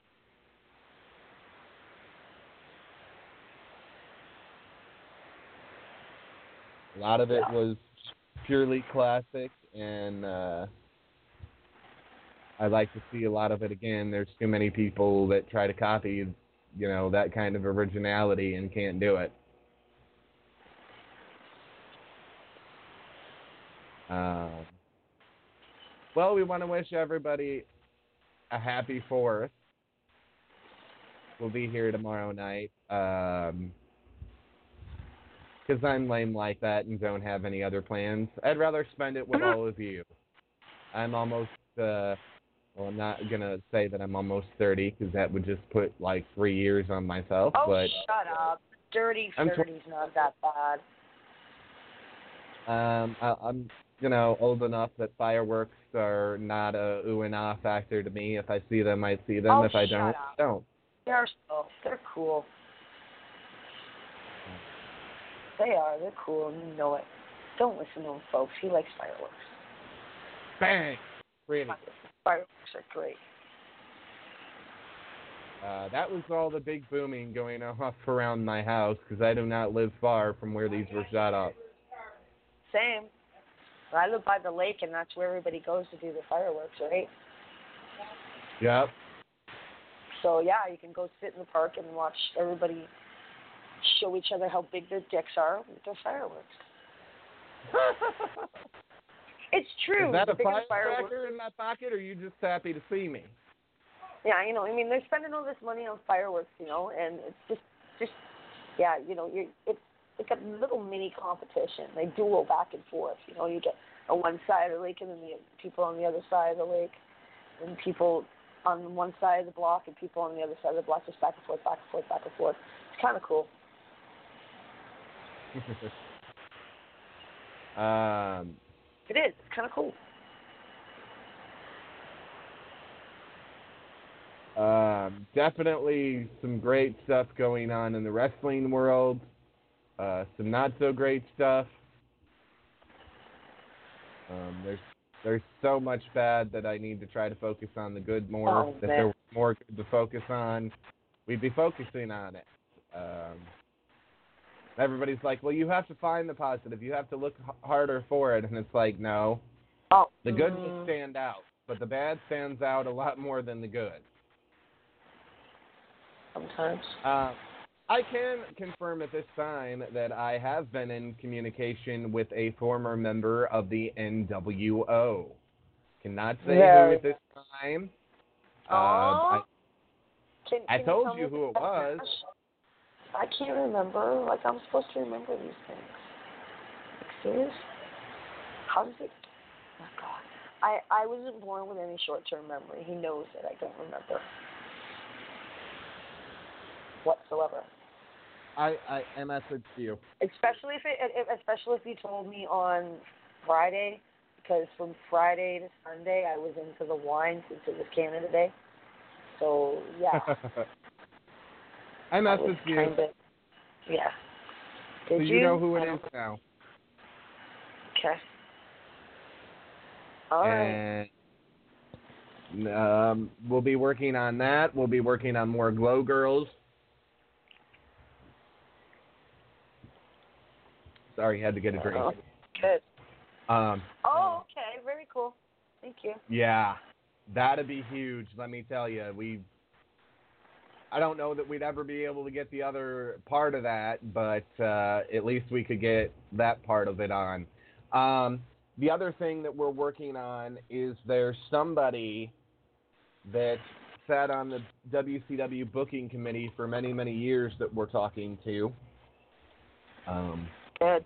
A lot of it Yeah. was purely classic, and uh, I'd like to see a lot of it again. There's too many people that try to copy, you know, that kind of originality and can't do it. Um, well, we want to wish everybody a happy fourth. We'll be here tomorrow night. Um, because I'm lame like that and don't have any other plans. I'd rather spend it with all of you. I'm almost, uh, well, I'm not going to say that I'm almost thirty, because that would just put, like, three years on myself. Oh, but shut up. Dirty I'm tw- thirty's not that bad. um, I, I'm, you know, old enough that fireworks are not a ooh and ah factor to me. If I see them, I see them. Oh, if I shut don't, up. I don't. They're so, they're cool. They are. They're cool, and you know it. Don't listen to him, folks. He likes fireworks. Bang! Really. Fireworks are great. Uh, that was all the big booming going off around my house, because I do not live far from where these were shot up. Same. I live by the lake, and that's where everybody goes to do the fireworks, right? Yep. So, yeah, you can go sit in the park and watch everybody show each other how big their dicks are with their fireworks. It's true. Is that The a bigger fireworks- firecracker in my pocket, or are you just happy to see me? Yeah, you know, I mean, they're spending all this money on fireworks, you know, and it's just, just, yeah, you know, you're, it's like a little mini competition. They duel back and forth. You know, you get on one side of the lake and then the people on the other side of the lake, and people on one side of the block and people on the other side of the block, just back and forth, back and forth, back and forth. It's kind of cool. um, It is. It's kind of cool. um, definitely some great stuff going on in the wrestling world. Uh, some not so great stuff. Um, there's there's so much bad that I need to try to focus on the good more. Oh, if man. there was more good to focus on, we'd be focusing on it. Um, everybody's like, well, you have to find the positive. You have to look h- harder for it. And it's like, no. Oh, The good mm, will stand out, but the bad stands out a lot more than the good. sometimes. Uh, I can confirm at this time that I have been in communication with a former member of the N W O. Cannot say Very who at this time. Uh, Aw. I, Can, I can told tell you me who it about was. Nash? I can't remember. Like, I'm supposed to remember these things. Like, serious? How does it? Oh, God. I, I wasn't born with any short-term memory. He knows that I don't remember. Whatsoever. I, I, I messaged you. Especially if, it, if especially if you told me on Friday, because from Friday to Sunday I was into the wine since it was Canada Day. So, yeah. I I was messaged you. Kind of, yeah. Did so you? you know who it I is don't- now. Okay. All right. And um, we'll be working on that. We'll be working on more Glow Girls. Sorry, had to get a drink. Oh, good. Um, Oh, okay. Very cool. Thank you. yeah, that'd be huge. Let me tell you, we I don't know that we'd ever be able to get the other part of that, but uh, at least we could get that part of it on. Um, the other thing that we're working on is there's somebody that sat on the W C W booking committee for many, many years that we're talking to. Um, Good.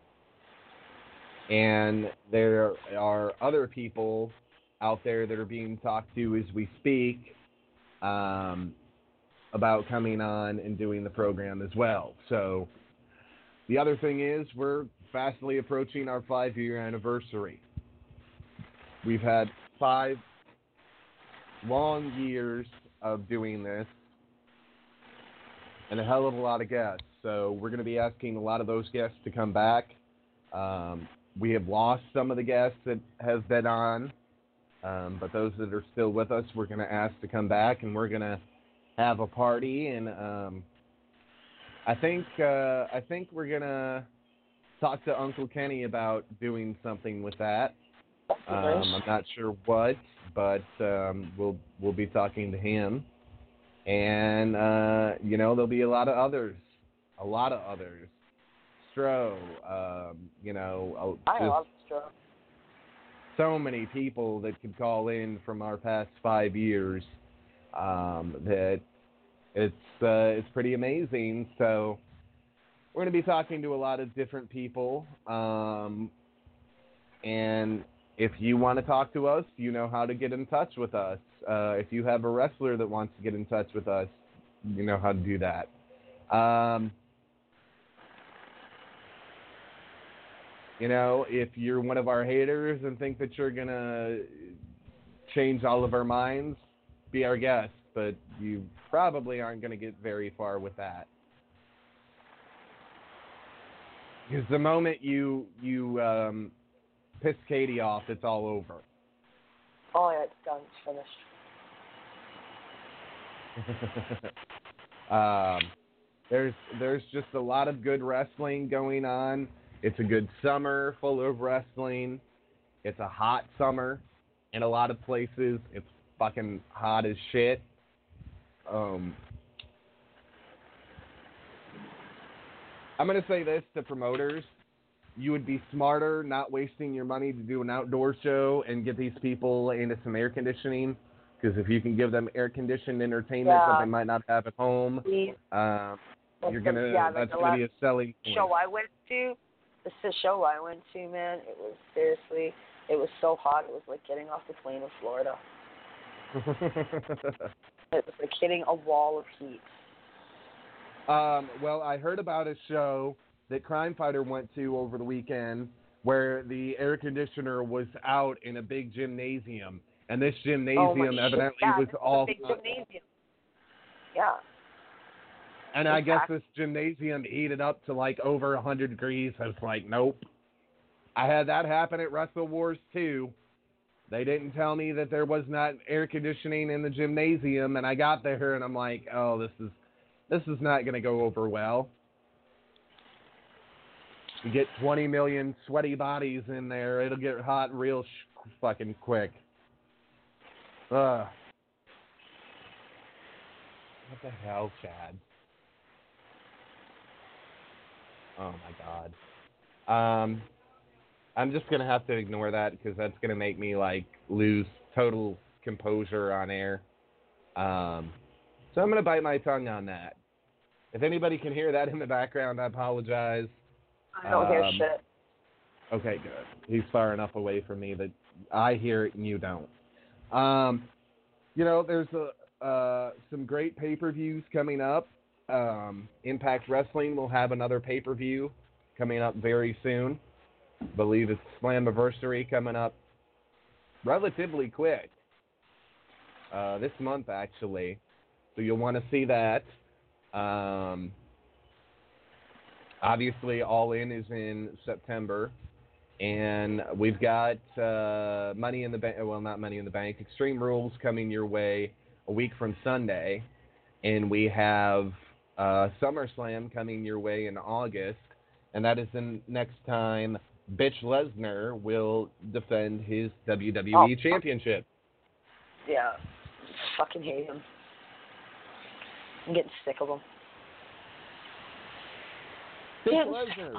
and there are other people out there that are being talked to as we speak um, about coming on and doing the program as well. So the other thing is we're fastly approaching our five-year anniversary. We've had five long years of doing this and a hell of a lot of guests. So we're going to be asking a lot of those guests to come back. Um, we have lost some of the guests that have been on, um, but those that are still with us, we're going to ask to come back, and we're going to have a party. And um, I think uh, I think we're going to talk to Uncle Kenny about doing something with that. Um, I'm not sure what, but um, we'll we'll be talking to him, and uh, you know there'll be a lot of others, a lot of others. Stro, um, you know, I just love Stro. so many people that could call in from our past five years. Um, that it's uh, it's pretty amazing. So we're going to be talking to a lot of different people, um, and if you want to talk to us, you know how to get in touch with us. Uh, if you have a wrestler that wants to get in touch with us, you know how to do that. Um, you know, if you're one of our haters and think that you're going to change all of our minds, be our guest. But you probably aren't going to get very far with that. Because the moment you, you um, piss Katie off, it's all over. Oh, yeah, it's done. It's finished. um, there's there's just a lot of good wrestling going on. It's a good summer full of wrestling. It's a hot summer in a lot of places. It's fucking hot as shit. Um, I'm going to say this to promoters. You would be smarter not wasting your money to do an outdoor show and get these people into some air conditioning, because if you can give them air-conditioned entertainment Yeah. that they might not have at home, Please. um, you're That's gonna the- yeah, that's the gonna last be a selling point. show I went to, this is a show I went to, man. It was seriously, it was so hot. It was like getting off the plane in Florida. It was like hitting a wall of heat. um, well, I heard about a show that Crime Fighter went to over the weekend where the air conditioner was out in a big gymnasium, and this gymnasium Oh my shit. evidently Yeah, was this all. a big gymnasium. Yeah. And I guess Exactly. this gymnasium heated up to like over one hundred degrees. I was like, nope. I had that happen at Wrestle Wars too. They didn't tell me that there was not air conditioning in the gymnasium, and I got there and I'm like, oh, this is this is not going to go over well. You get twenty million sweaty bodies in there, it'll get hot real sh- fucking quick. Ugh. What the hell, Chad? Oh my god. Um, I'm just gonna have to ignore that because that's gonna make me like lose total composure on air. Um, so I'm gonna bite my tongue on that. If anybody can hear that in the background, I apologize. I don't hear Um, shit. Okay, good. He's far enough away from me that I hear it and you don't. Um, you know, there's a, uh, some great pay-per-views coming up. Um, Impact Wrestling will have another pay-per-view coming up very soon. I believe it's Slammiversary coming up relatively quick. Uh, this month, actually. So you'll want to see that. Um, obviously, All In is in September. And we've got uh, Money in the Bank, well, not Money in the Bank, Extreme Rules coming your way a week from Sunday. And we have uh, SummerSlam coming your way in August. And that is the next time Bitch Lesnar will defend his W W E Oh. Championship. Yeah. Fucking hate him. I'm getting sick of them. Big Getting Lesnar.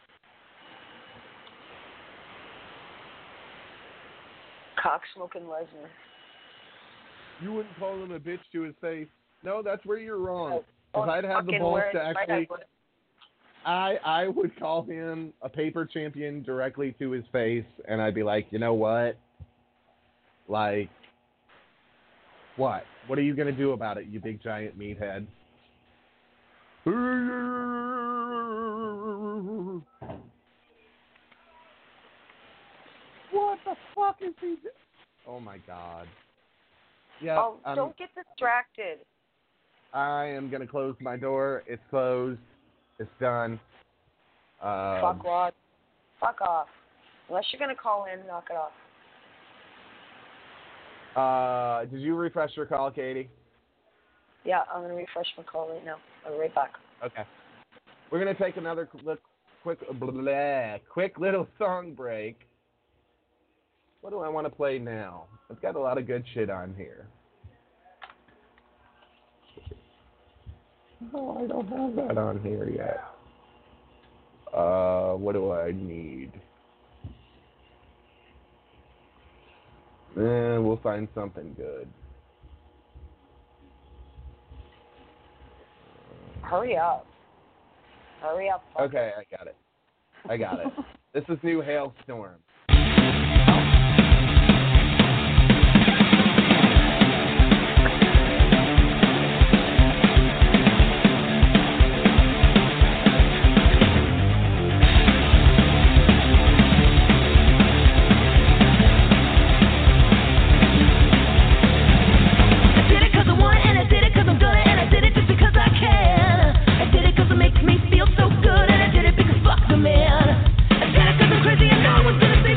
Cock smoking Lesnar. You wouldn't call him a bitch to his face. No, that's where you're wrong. Oh, If I'd have the fucking balls word, to right, actually, I would. I I would call him a paper champion directly to his face, and I'd be like, you know what? Like, what? What are you gonna do about it, you big giant meathead? What the fuck is he doing? Oh my god. Yeah. Oh, I'm, don't get distracted. I am gonna close my door. It's closed. It's done. Um, Fuck off. Fuck off. Unless you're gonna call in, knock it off. Uh, did you refresh your call, Katie? Yeah, I'm gonna refresh my call right now. I'll be right back. Okay. We're gonna take another quick, quick, blah, blah, blah, quick little song break. What do I want to play now? I've got a lot of good shit on here. Oh, I don't have that on here yet. Uh, what do I need? Eh, we'll find something good. Hurry up. Hurry up. fuck. Okay, I got it. I got it. This is New Hailstorm. Makes me feel so good, and I did it because fuck the man. I did it because I'm crazy and no one's gonna see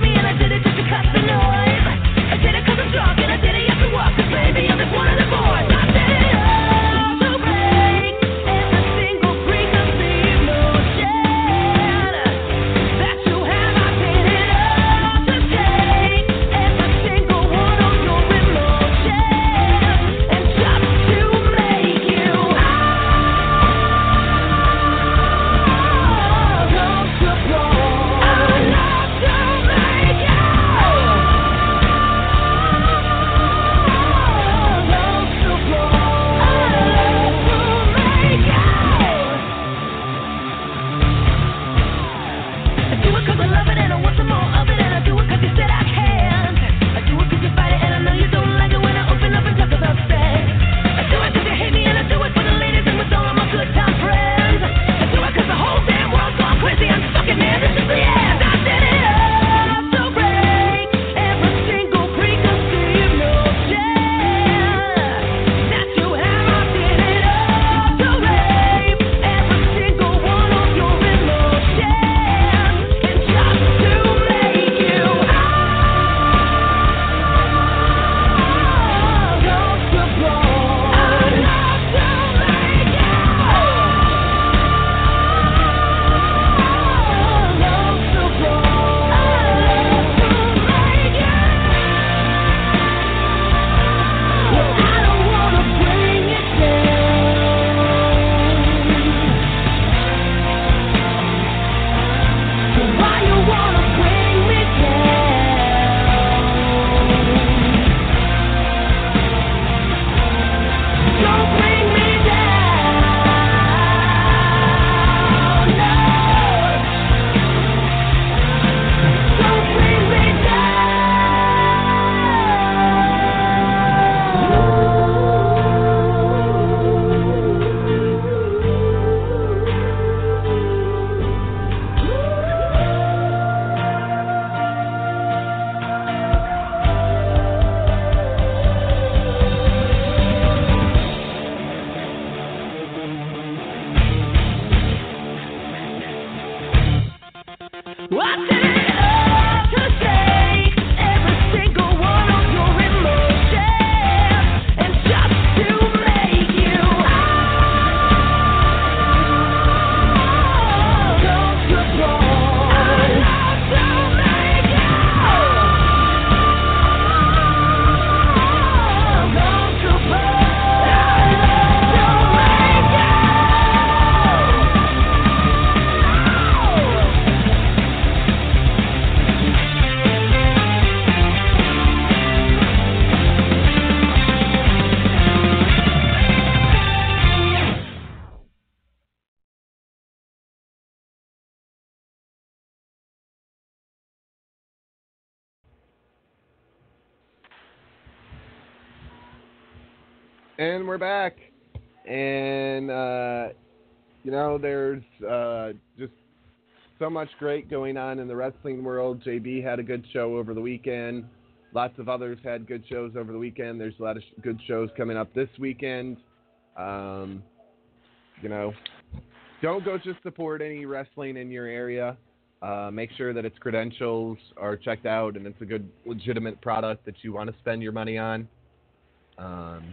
And we're back. And, uh, you know, there's uh, just so much great going on in the wrestling world. J B had a good show over the weekend. Lots of others had good shows over the weekend. There's a lot of sh- good shows coming up this weekend. Um, you know, don't go just support any wrestling in your area. Uh, make sure that its credentials are checked out and it's a good, legitimate product that you want to spend your money on. Um,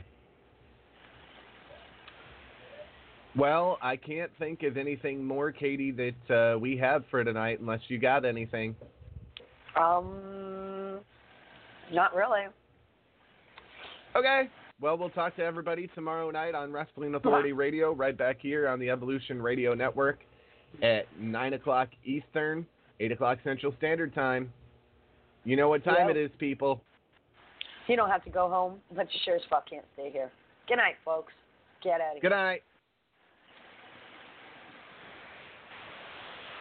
well, I can't think of anything more, Katie, that uh, we have for tonight, unless you got anything. Um, not really. Okay. Well, we'll talk to everybody tomorrow night on Wrestling Authority Radio, right back here on the Evolution Radio Network at nine o'clock Eastern, eight o'clock Central Standard Time. You know what time Yep. it is, people. You don't have to go home, but you sure as fuck can't stay here. Good night, folks. Get out of here. Good night.